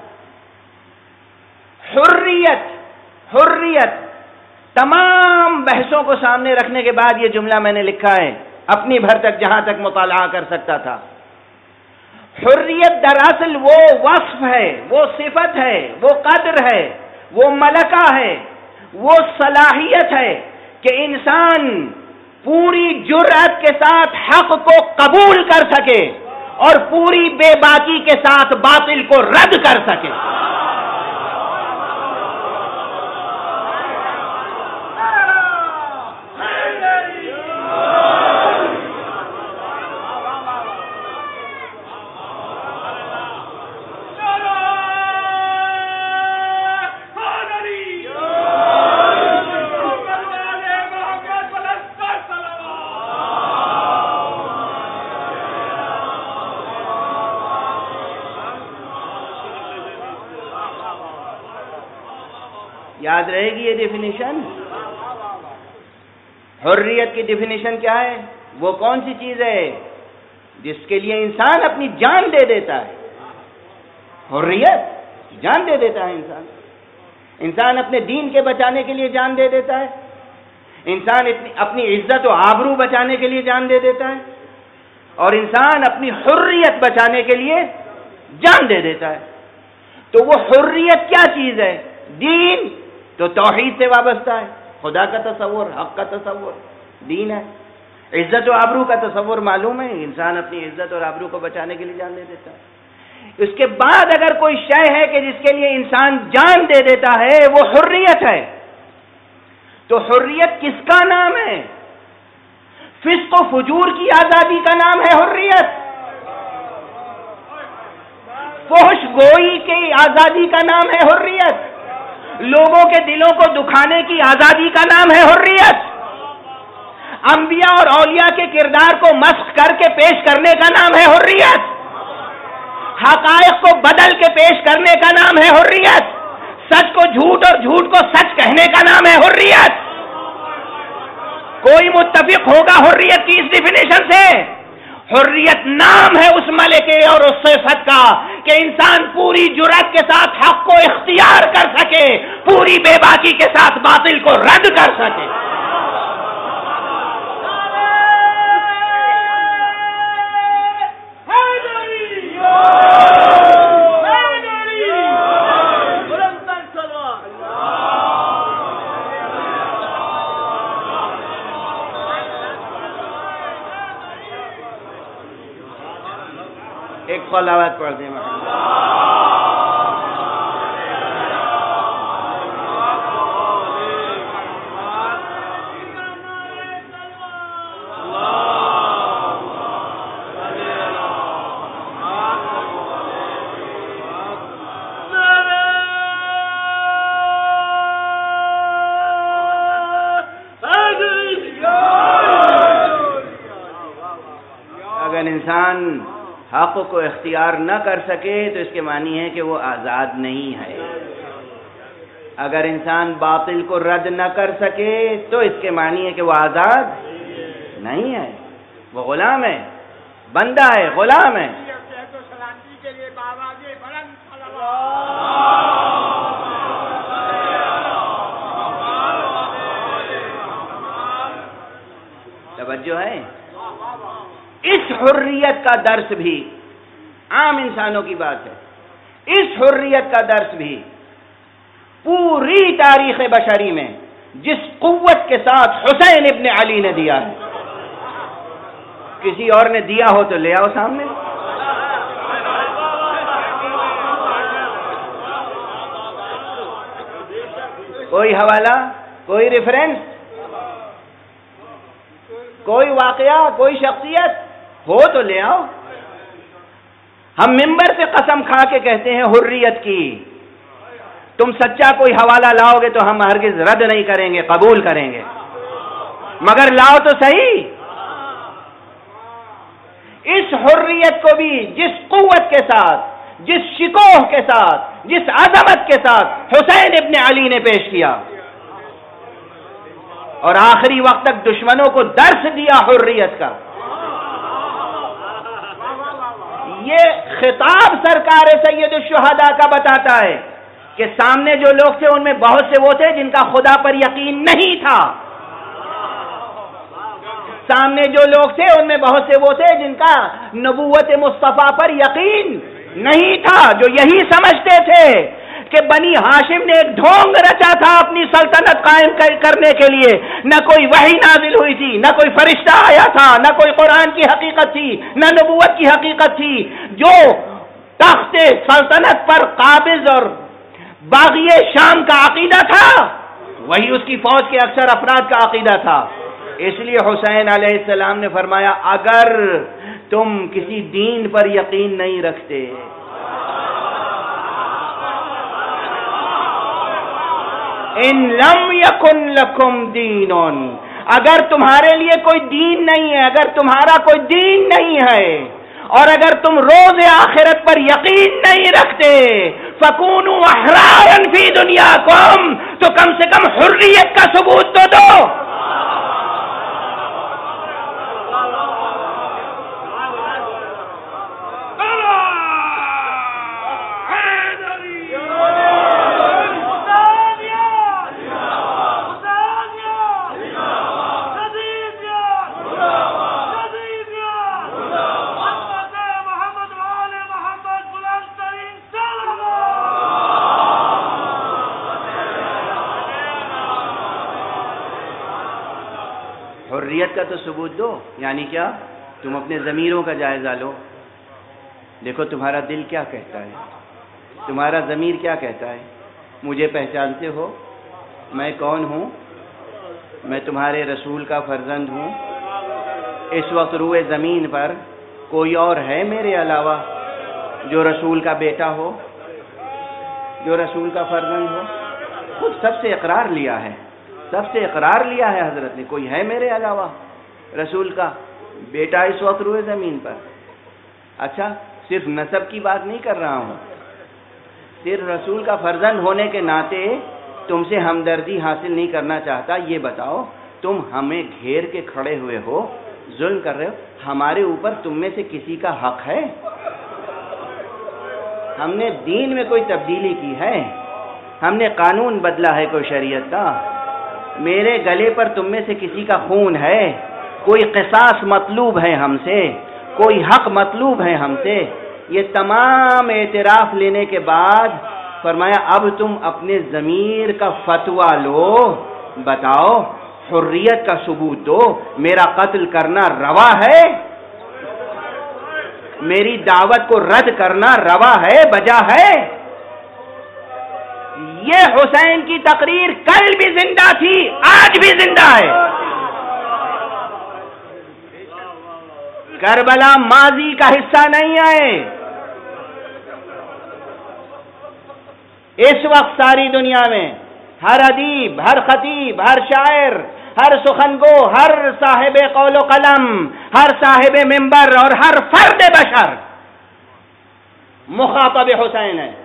حریت حریت تمام بحثوں کو سامنے رکھنے کے بعد یہ جملہ میں نے لکھا ہے اپنی بھر تک جہاں تک مطالعہ کر سکتا تھا. حریت دراصل وہ وصف ہے، وہ صفت ہے، وہ قدر ہے، وہ ملکہ ہے، وہ صلاحیت ہے کہ انسان پوری جرأت کے ساتھ حق کو قبول کر سکے اور پوری بے باکی کے ساتھ باطل کو رد کر سکے. یاد رہے گی یہ ڈیفینیشن؟ حریت کی ڈیفینیشن کیا ہے؟ وہ کون سی چیز ہے جس کے لیے انسان اپنی جان دے دیتا ہے؟ حریت، جان دے دیتا ہے انسان. انسان اپنے دین کے بچانے کے لیے جان دے دیتا ہے. انسان اپنی عزت و آبرو بچانے کے لیے جان دے دیتا ہے. اور انسان اپنی حریت بچانے کے لیے جان دے دیتا ہے. تو وہ حریت کیا چیز ہے؟ دین تو توحید سے وابستہ ہے، خدا کا تصور، حق کا تصور دین ہے. عزت و آبرو کا تصور معلوم ہے، انسان اپنی عزت اور آبرو کو بچانے کے لیے جان دے دیتا ہے. اس کے بعد اگر کوئی شے ہے کہ جس کے لیے انسان جان دے دیتا ہے وہ حریت ہے. تو حریت کس کا نام ہے؟ فسق و فجور کی آزادی کا نام ہے حریت. فحش گوئی کی آزادی کا نام ہے حریت، لوگوں کے دلوں کو دکھانے کی آزادی کا نام ہے حریت، انبیاء اور اولیاء کے کردار کو مسخ کر کے پیش کرنے کا نام ہے حریت، حقائق کو بدل کے پیش کرنے کا نام ہے حریت، سچ کو جھوٹ اور جھوٹ کو سچ کہنے کا نام ہے حریت۔ کوئی متفق ہوگا حریت کی اس ڈیفینیشن سے؟ حریت نام ہے اس ملکے اور اس صفت کا کہ انسان پوری جرأت کے ساتھ حق کو اختیار کر سکے، پوری بے باکی کے ساتھ باطل کو رد کر سکے۔ ایک صلوات پڑھ دیں۔ اگر انسان حق کو اختیار نہ کر سکے تو اس کے معنی ہے کہ وہ آزاد نہیں ہے، اگر انسان باطل کو رد نہ کر سکے تو اس کے معنی ہے کہ وہ آزاد نہیں ہے، وہ غلام ہے، بندہ ہے، غلام ہے۔ توجہ ہے؟ اس حریت کا درس بھی عام انسانوں کی بات ہے، اس حریت کا درس بھی پوری تاریخ بشری میں جس قوت کے ساتھ حسین ابن علی نے دیا ہے، کسی اور نے دیا ہو تو لے آؤ سامنے۔ کوئی حوالہ، کوئی ریفرنس، کوئی واقعہ، کوئی شخصیت ہو تو لے آؤ۔ ہم ممبر سے قسم کھا کے کہتے ہیں حریت کی، تم سچا کوئی حوالہ لاؤ گے تو ہم ہرگز رد نہیں کریں گے، قبول کریں گے، مگر لاؤ تو صحیح۔ اس حریت کو بھی جس قوت کے ساتھ، جس شکوہ کے ساتھ، جس عظمت کے ساتھ حسین ابن علی نے پیش کیا اور آخری وقت تک دشمنوں کو درس دیا حریت کا، یہ خطاب سرکار سید الشہداء کا بتاتا ہے کہ سامنے جو لوگ تھے ان میں بہت سے وہ تھے جن کا خدا پر یقین نہیں تھا، سامنے جو لوگ تھے ان میں بہت سے وہ تھے جن کا نبوت مصطفیٰ پر یقین نہیں تھا، جو یہی سمجھتے تھے کہ بنی ہاشم نے ایک ڈھونگ رچا تھا اپنی سلطنت قائم کرنے کے لیے، نہ کوئی وحی نازل ہوئی تھی، نہ کوئی فرشتہ آیا تھا، نہ کوئی قرآن کی حقیقت تھی، نہ نبوت کی حقیقت تھی، جو تخت سلطنت پر قابض اور باغی شام کا عقیدہ تھا وہی اس کی فوج کے اکثر افراد کا عقیدہ تھا۔ اس لیے حسین علیہ السلام نے فرمایا اگر تم کسی دین پر یقین نہیں رکھتے، ان لم یکن لکم دین، اگر تمہارے لیے کوئی دین نہیں ہے، اگر تمہارا کوئی دین نہیں ہے، اور اگر تم روز آخرت پر یقین نہیں رکھتے، فکونوا احرارا فی دنیاکم، تو کم سے کم حریت کا ثبوت تو دو۔ حریت کا تو ثبوت دو، یعنی کیا؟ تم اپنے ضمیروں کا جائزہ لو، دیکھو تمہارا دل کیا کہتا ہے، تمہارا ضمیر کیا کہتا ہے۔ مجھے پہچانتے ہو میں کون ہوں؟ میں تمہارے رسول کا فرزند ہوں۔ اس وقت روئے زمین پر کوئی اور ہے میرے علاوہ؟ جو رسول کا بیٹا ہو، جو رسول کا فرزند ہو؟ خود سب سے اقرار لیا ہے، سب سے اقرار لیا ہے حضرت نے، کوئی ہے میرے علاوہ رسول کا بیٹا اس وقت روئے زمین پر؟ اچھا، صرف نسب کی بات نہیں کر رہا ہوں، صرف رسول کا فرزند ہونے کے ناطے تم سے ہمدردی حاصل نہیں کرنا چاہتا، یہ بتاؤ تم ہمیں گھیر کے کھڑے ہوئے ہو، ظلم کر رہے ہو، ہمارے اوپر تم میں سے کسی کا حق ہے؟ ہم نے دین میں کوئی تبدیلی کی ہے؟ ہم نے قانون بدلا ہے کوئی شریعت کا؟ میرے گلے پر تم میں سے کسی کا خون ہے؟ کوئی قصاص مطلوب ہے ہم سے؟ کوئی حق مطلوب ہے ہم سے؟ یہ تمام اعتراف لینے کے بعد فرمایا اب تم اپنے ضمیر کا فتویٰ لو، بتاؤ حریت کا ثبوت دو، میرا قتل کرنا روا ہے؟ میری دعوت کو رد کرنا روا ہے، بجا ہے؟ یہ حسین کی تقریر کل بھی زندہ تھی، آج بھی زندہ ہے۔ کربلا ماضی کا حصہ نہیں ہے۔ اس وقت ساری دنیا میں ہر ادیب، ہر خطیب، ہر شاعر، ہر سخنگو، ہر صاحب قول و قلم، ہر صاحب منبر اور ہر فرد بشر مخاطب حسین ہے۔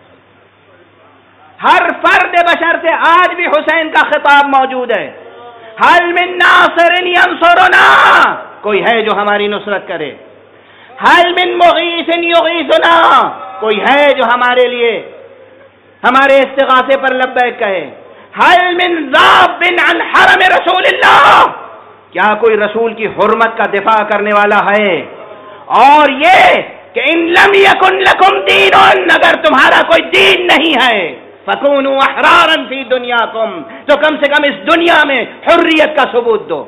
ہر فرد بشر سے آج بھی حسین کا خطاب موجود ہے۔ حل من ناصر ینصرنا، کوئی ہے جو ہماری نصرت کرے؟ حل من مغیث یغیثنا، کوئی ہے جو ہمارے لیے ہمارے استغاثے پر لبیک کہے؟ حل من ذاب عن حرم رسول اللہ، کیا کوئی رسول کی حرمت کا دفاع کرنے والا ہے؟ اور یہ کہ ان لم یکن لکم دین، اگر تمہارا کوئی دین نہیں ہے، فکونوا احرارا فی دنیاکم، تو کم سے کم اس دنیا میں حریت کا ثبوت دو۔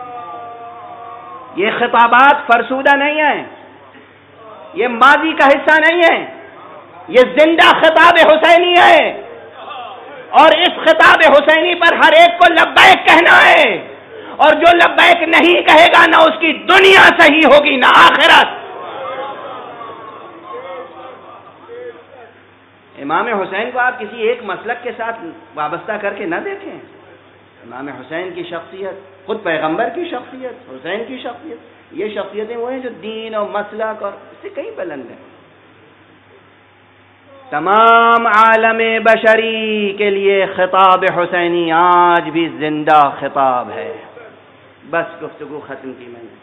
یہ خطابات فرسودہ نہیں ہیں، یہ ماضی کا حصہ نہیں ہے، یہ زندہ خطاب حسینی ہے، اور اس خطاب حسینی پر ہر ایک کو لبیک کہنا ہے، اور جو لبیک نہیں کہے گا نہ اس کی دنیا صحیح ہوگی نہ آخرت۔ امام حسین کو آپ کسی ایک مسلک کے ساتھ وابستہ کر کے نہ دیکھیں۔ امام حسین کی شخصیت خود پیغمبر کی شخصیت، حسین کی شخصیت، یہ شخصیتیں وہ ہیں جو دین اور مسلک اور اس سے کہیں بلند ہیں۔ تمام عالم بشری کے لیے خطاب حسینی آج بھی زندہ خطاب ہے۔ بس گفتگو ختم کی میں نے۔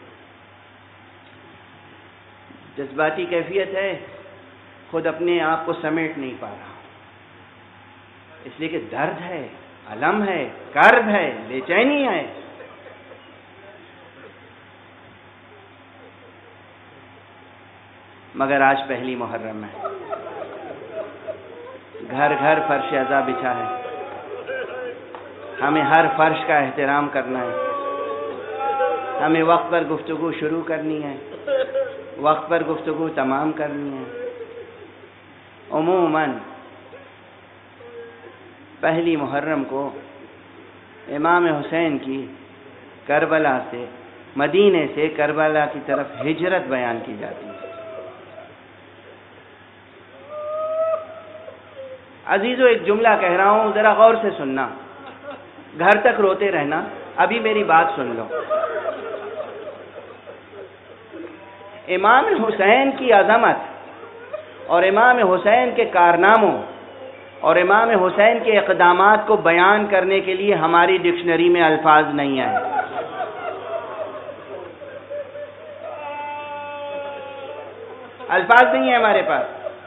جذباتی کیفیت ہے، خود اپنے آپ کو سمیٹ نہیں پا رہا، اس لیے کہ درد ہے، الم ہے، کرب ہے، بے چینی ہے۔ مگر آج پہلی محرم ہے، گھر گھر فرش عزا بچھا ہے، ہمیں ہر فرش کا احترام کرنا ہے، ہمیں وقت پر گفتگو شروع کرنی ہے، وقت پر گفتگو تمام کرنی ہے۔ عموماً پہلی محرم کو امام حسین کی کربلا سے، مدینے سے کربلا کی طرف ہجرت بیان کی جاتی ہے۔ عزیزو، ایک جملہ کہہ رہا ہوں، ذرا غور سے سننا، گھر تک روتے رہنا، ابھی میری بات سن لو۔ امام حسین کی عظمت اور امام حسین کے کارناموں اور امام حسین کے اقدامات کو بیان کرنے کے لیے ہماری ڈکشنری میں الفاظ نہیں ہیں۔ الفاظ نہیں ہیں ہمارے پاس۔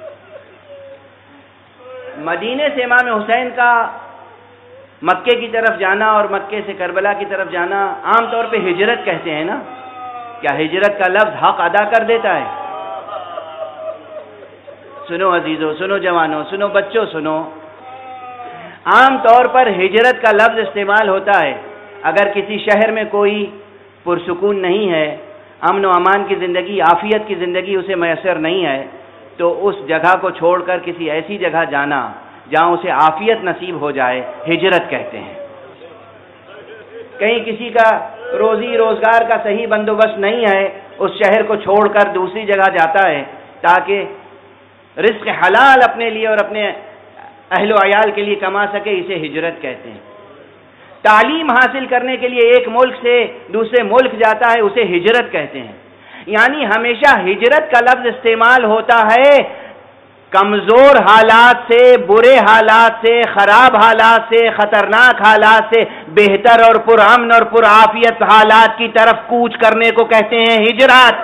مدینے سے امام حسین کا مکے کی طرف جانا اور مکے سے کربلا کی طرف جانا عام طور پہ ہجرت کہتے ہیں نا؟ کیا ہجرت کا لفظ حق ادا کر دیتا ہے؟ سنو عزیزو، سنو جوانوں، سنو بچوں، سنو، عام طور پر ہجرت کا لفظ استعمال ہوتا ہے اگر کسی شہر میں کوئی پرسکون نہیں ہے، امن و امان کی زندگی، عافیت کی زندگی اسے میسر نہیں ہے، تو اس جگہ کو چھوڑ کر کسی ایسی جگہ جانا جہاں اسے عافیت نصیب ہو جائے، ہجرت کہتے ہیں۔ کہیں کسی کا روزی روزگار کا صحیح بندوبست نہیں ہے، اس شہر کو چھوڑ کر دوسری جگہ جاتا ہے تاکہ رزق حلال اپنے لیے اور اپنے اہل و عیال کے لیے کما سکے، اسے ہجرت کہتے ہیں۔ تعلیم حاصل کرنے کے لیے ایک ملک سے دوسرے ملک جاتا ہے، اسے ہجرت کہتے ہیں۔ یعنی ہمیشہ ہجرت کا لفظ استعمال ہوتا ہے کمزور حالات سے، برے حالات سے، خراب حالات سے، خطرناک حالات سے بہتر اور پرامن اور پرعافیت حالات کی طرف کوچ کرنے کو کہتے ہیں ہجرت۔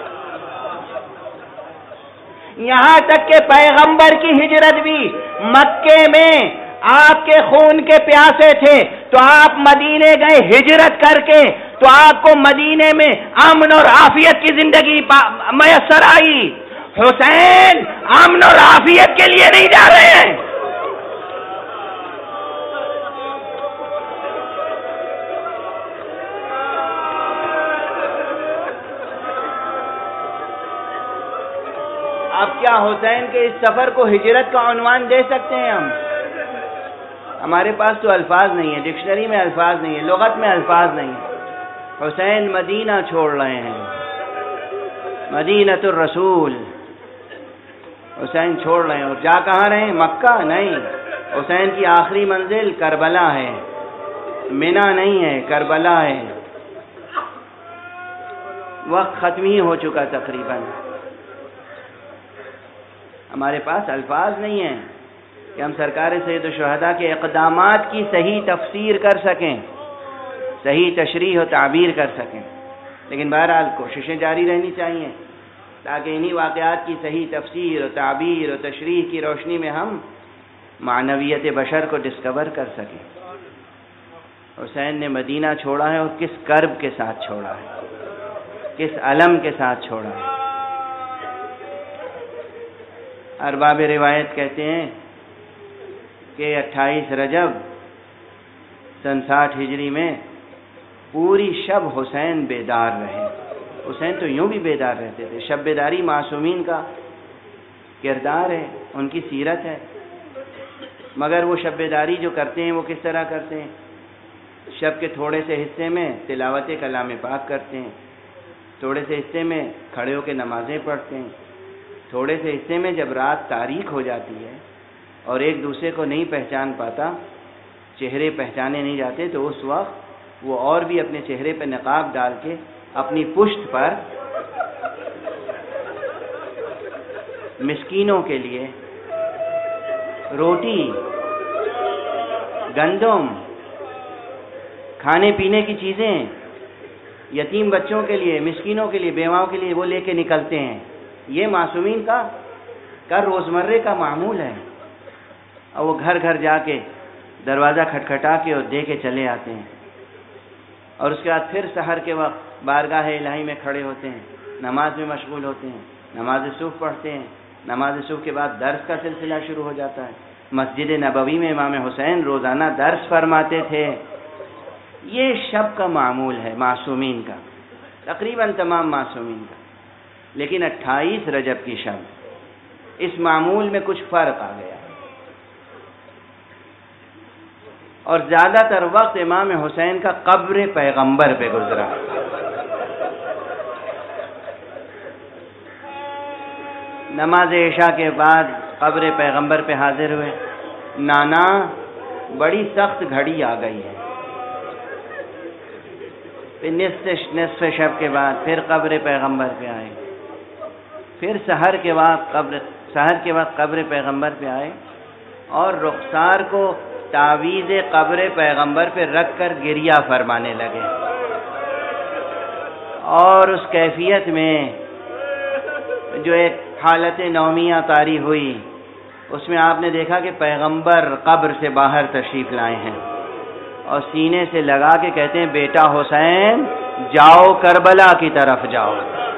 یہاں تک کہ پیغمبر کی ہجرت بھی مکے میں آپ کے خون کے پیاسے تھے تو آپ مدینے گئے ہجرت کر کے، تو آپ کو مدینے میں امن اور عافیت کی زندگی میسر آئی۔ حسین امن اور عافیت کے لیے نہیں جا رہے ہیں، اب کیا حسین کے اس سفر کو ہجرت کا عنوان دے سکتے ہیں ہم؟ ہمارے پاس تو الفاظ نہیں ہیں، ڈکشنری میں الفاظ نہیں ہیں، لغت میں الفاظ نہیں ہیں۔ حسین مدینہ چھوڑ رہے ہیں، مدینۃ الرسول، حسین چھوڑ رہے ہیں، اور جا کہاں رہے ہیں؟ مکہ نہیں، حسین کی آخری منزل کربلا ہے، مینا نہیں ہے، کربلا ہے۔ وقت ختم ہی ہو چکا تقریباً، ہمارے پاس الفاظ نہیں ہیں کہ ہم سرکار سید الشہداء کے اقدامات کی صحیح تفسیر کر سکیں، صحیح تشریح و تعبیر کر سکیں، لیکن بہرحال کوششیں جاری رہنی چاہیے تاکہ انہی واقعات کی صحیح تفسیر و تعبیر و تشریح کی روشنی میں ہم معنویت بشر کو ڈسکور کر سکیں۔ حسین نے مدینہ چھوڑا ہے، اور کس کرب کے ساتھ چھوڑا ہے، کس علم کے ساتھ چھوڑا ہے۔ ارباب روایت کہتے ہیں کہ اٹھائیس رجب سن ساٹھ ہجری میں پوری شب حسین بیدار رہے۔ حسین تو یوں بھی بیدار رہتے تھے، شب بیداری معصومین کا کردار ہے، ان کی سیرت ہے، مگر وہ شب بیداری جو کرتے ہیں وہ کس طرح کرتے ہیں؟ شب کے تھوڑے سے حصے میں تلاوت کلام پاک کرتے ہیں، تھوڑے سے حصے میں کھڑے ہو کے نمازیں پڑھتے ہیں، تھوڑے سے حصے میں جب رات تاریک ہو جاتی ہے اور ایک دوسرے کو نہیں پہچان پاتا، چہرے پہچانے نہیں جاتے، تو اس وقت وہ اور بھی اپنے چہرے پہ نقاب ڈال کے اپنی پشت پر مسکینوں کے لیے روٹی، گندم، کھانے پینے کی چیزیں یتیم بچوں کے لیے، مسکینوں کے لیے، بیواؤں کے لیے وہ لے کے نکلتے ہیں۔ یہ معصومین کا کا روزمرے کا معمول ہے، اور وہ گھر گھر جا کے دروازہ کھٹکھٹا کے اور دے کے چلے آتے ہیں، اور اس کے بعد پھر سحر کے وقت بارگاہ الہی میں کھڑے ہوتے ہیں، نماز میں مشغول ہوتے ہیں، نماز صبح پڑھتے ہیں، نماز صبح کے بعد درس کا سلسلہ شروع ہو جاتا ہے۔ مسجد نبوی میں امام حسین روزانہ درس فرماتے تھے۔ یہ شب کا معمول ہے معصومین کا، تقریباً تمام معصومین کا، لیکن اٹھائیس رجب کی شب اس معمول میں کچھ فرق آ گیا، اور زیادہ تر وقت امام حسین کا قبر پیغمبر پہ گزرا۔ نماز عشاء کے بعد قبر پیغمبر پہ حاضر ہوئے۔ نانا بڑی سخت گھڑی آ گئی ہے، پھر نصف نصف شب کے بعد پھر قبر پیغمبر پہ آئے، پھر سحر کے وقت قبر سحر کے وقت قبر پیغمبر پہ آئے، اور رخسار کو تعویذ قبر پیغمبر پہ رکھ کر گریہ فرمانے لگے، اور اس کیفیت میں جو ایک حالت نومیہ طاری ہوئی، اس میں آپ نے دیکھا کہ پیغمبر قبر سے باہر تشریف لائے ہیں، اور سینے سے لگا کے کہتے ہیں، بیٹا حسین جاؤ کربلا کی طرف جاؤ۔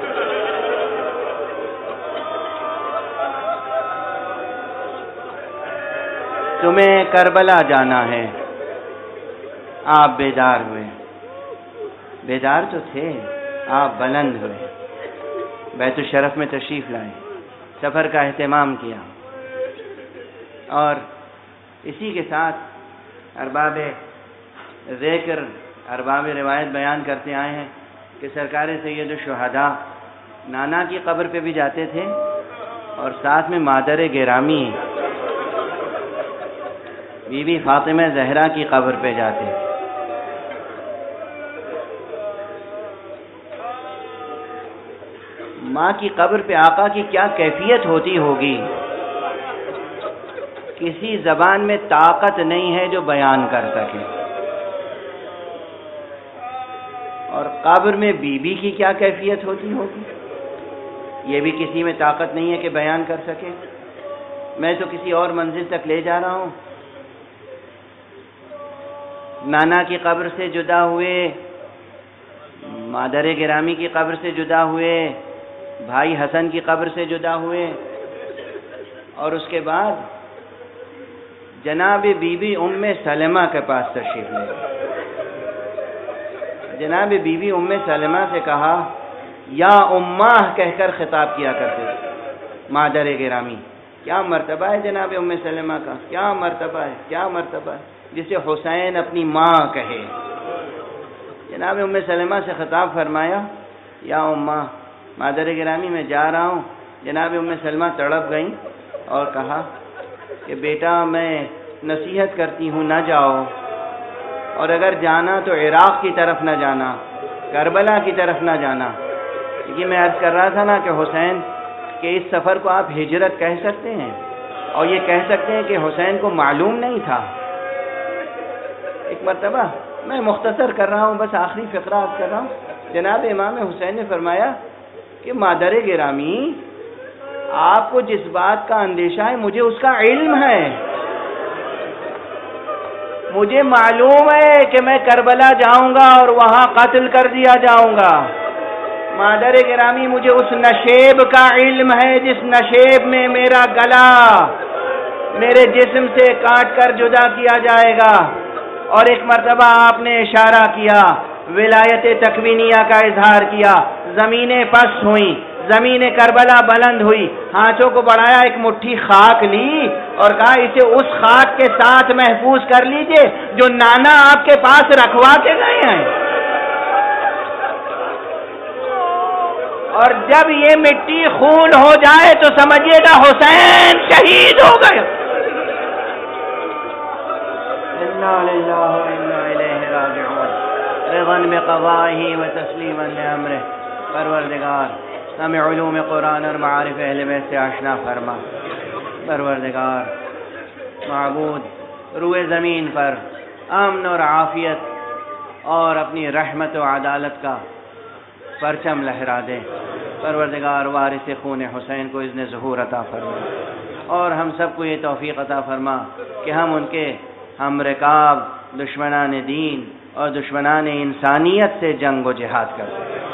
تمہیں کربلا جانا ہے۔ آپ بیدار ہوئے، بیدار تو تھے، آپ بلند ہوئے، بیت الشرف میں تشریف لائے، سفر کا اہتمام کیا، اور اسی کے ساتھ ارباب ذکر ارباب روایت بیان کرتے آئے ہیں کہ سرکار سید الشہداء نانا کی قبر پہ بھی جاتے تھے اور ساتھ میں مادر گرامی بی بی فاطمہ زہرا کی قبر پہ جاتے. ماں کی قبر پہ آقا کی کیا کیفیت ہوتی ہوگی، کسی زبان میں طاقت نہیں ہے جو بیان کر سکے. اور قبر میں بی بی کی کیا کیفیت ہوتی ہوگی، یہ بھی کسی میں طاقت نہیں ہے کہ بیان کر سکے. میں تو کسی اور منزل تک لے جا رہا ہوں. نانا کی قبر سے جدا ہوئے، مادر گرامی کی قبر سے جدا ہوئے، بھائی حسن کی قبر سے جدا ہوئے، اور اس کے بعد جناب بی بی ام سلمہ کے پاس تشریف لے. جناب بی بی ام سلمہ سے کہا یا امہ کہہ کر خطاب کیا کرتے مادر گرامی. کیا مرتبہ ہے جناب ام سلمہ کا، کیا مرتبہ ہے، کیا مرتبہ ہے، جسے حسین اپنی ماں کہے. جناب ام سلمہ سے خطاب فرمایا یا امہ، مادر گرامی میں جا رہا ہوں. جناب ام سلمہ تڑپ گئیں اور کہا کہ بیٹا میں نصیحت کرتی ہوں نہ جاؤ، اور اگر جانا تو عراق کی طرف نہ جانا، کربلا کی طرف نہ جانا. یہ میں عرض کر رہا تھا نا کہ حسین کہ اس سفر کو آپ ہجرت کہہ سکتے ہیں، اور یہ کہہ سکتے ہیں کہ حسین کو معلوم نہیں تھا. ایک مرتبہ میں مختصر کر رہا ہوں، بس آخری فقرہ آپ کر رہا ہوں. جناب امام حسین نے فرمایا کہ مادر گرامی آپ کو جس بات کا اندیشہ ہے مجھے اس کا علم ہے. مجھے معلوم ہے کہ میں کربلا جاؤں گا اور وہاں قتل کر دیا جاؤں گا. مادر گرامی مجھے اس نشیب کا علم ہے جس نشیب میں میرا گلا میرے جسم سے کاٹ کر جدا کیا جائے گا. اور ایک مرتبہ آپ نے اشارہ کیا، ولایت تکوینیہ کا اظہار کیا. زمینیں پست ہوئیں، زمین کربلا بلند ہوئی، ہاتھوں کو بڑھایا، ایک مٹھی خاک لی اور کہا اسے اس خاک کے ساتھ محفوظ کر لیجئے جو نانا آپ کے پاس رکھوا کے گئے ہیں. اور جب یہ مٹی خون ہو جائے تو سمجھیے گا حسین شہید ہو گئے. انا للہ و انا الیہ راجعون. رضا بقضائہ و تسلیما لامرہ. پروردگار ہمیں علوم قرآن اور معارف اہل بیت سے آشنا فرما. پروردگار معبود روئے زمین پر امن اور عافیت اور اپنی رحمت و عدالت کا پرچم لہرا دے. پروردگار وارث خون حسین کو اذن ظہور عطا فرما، اور ہم سب کو یہ توفیق عطا فرما کہ ہم ان کے ہم رکاب دشمنان دین اور دشمنان انسانیت سے جنگ و جہاد کرتے ہیں.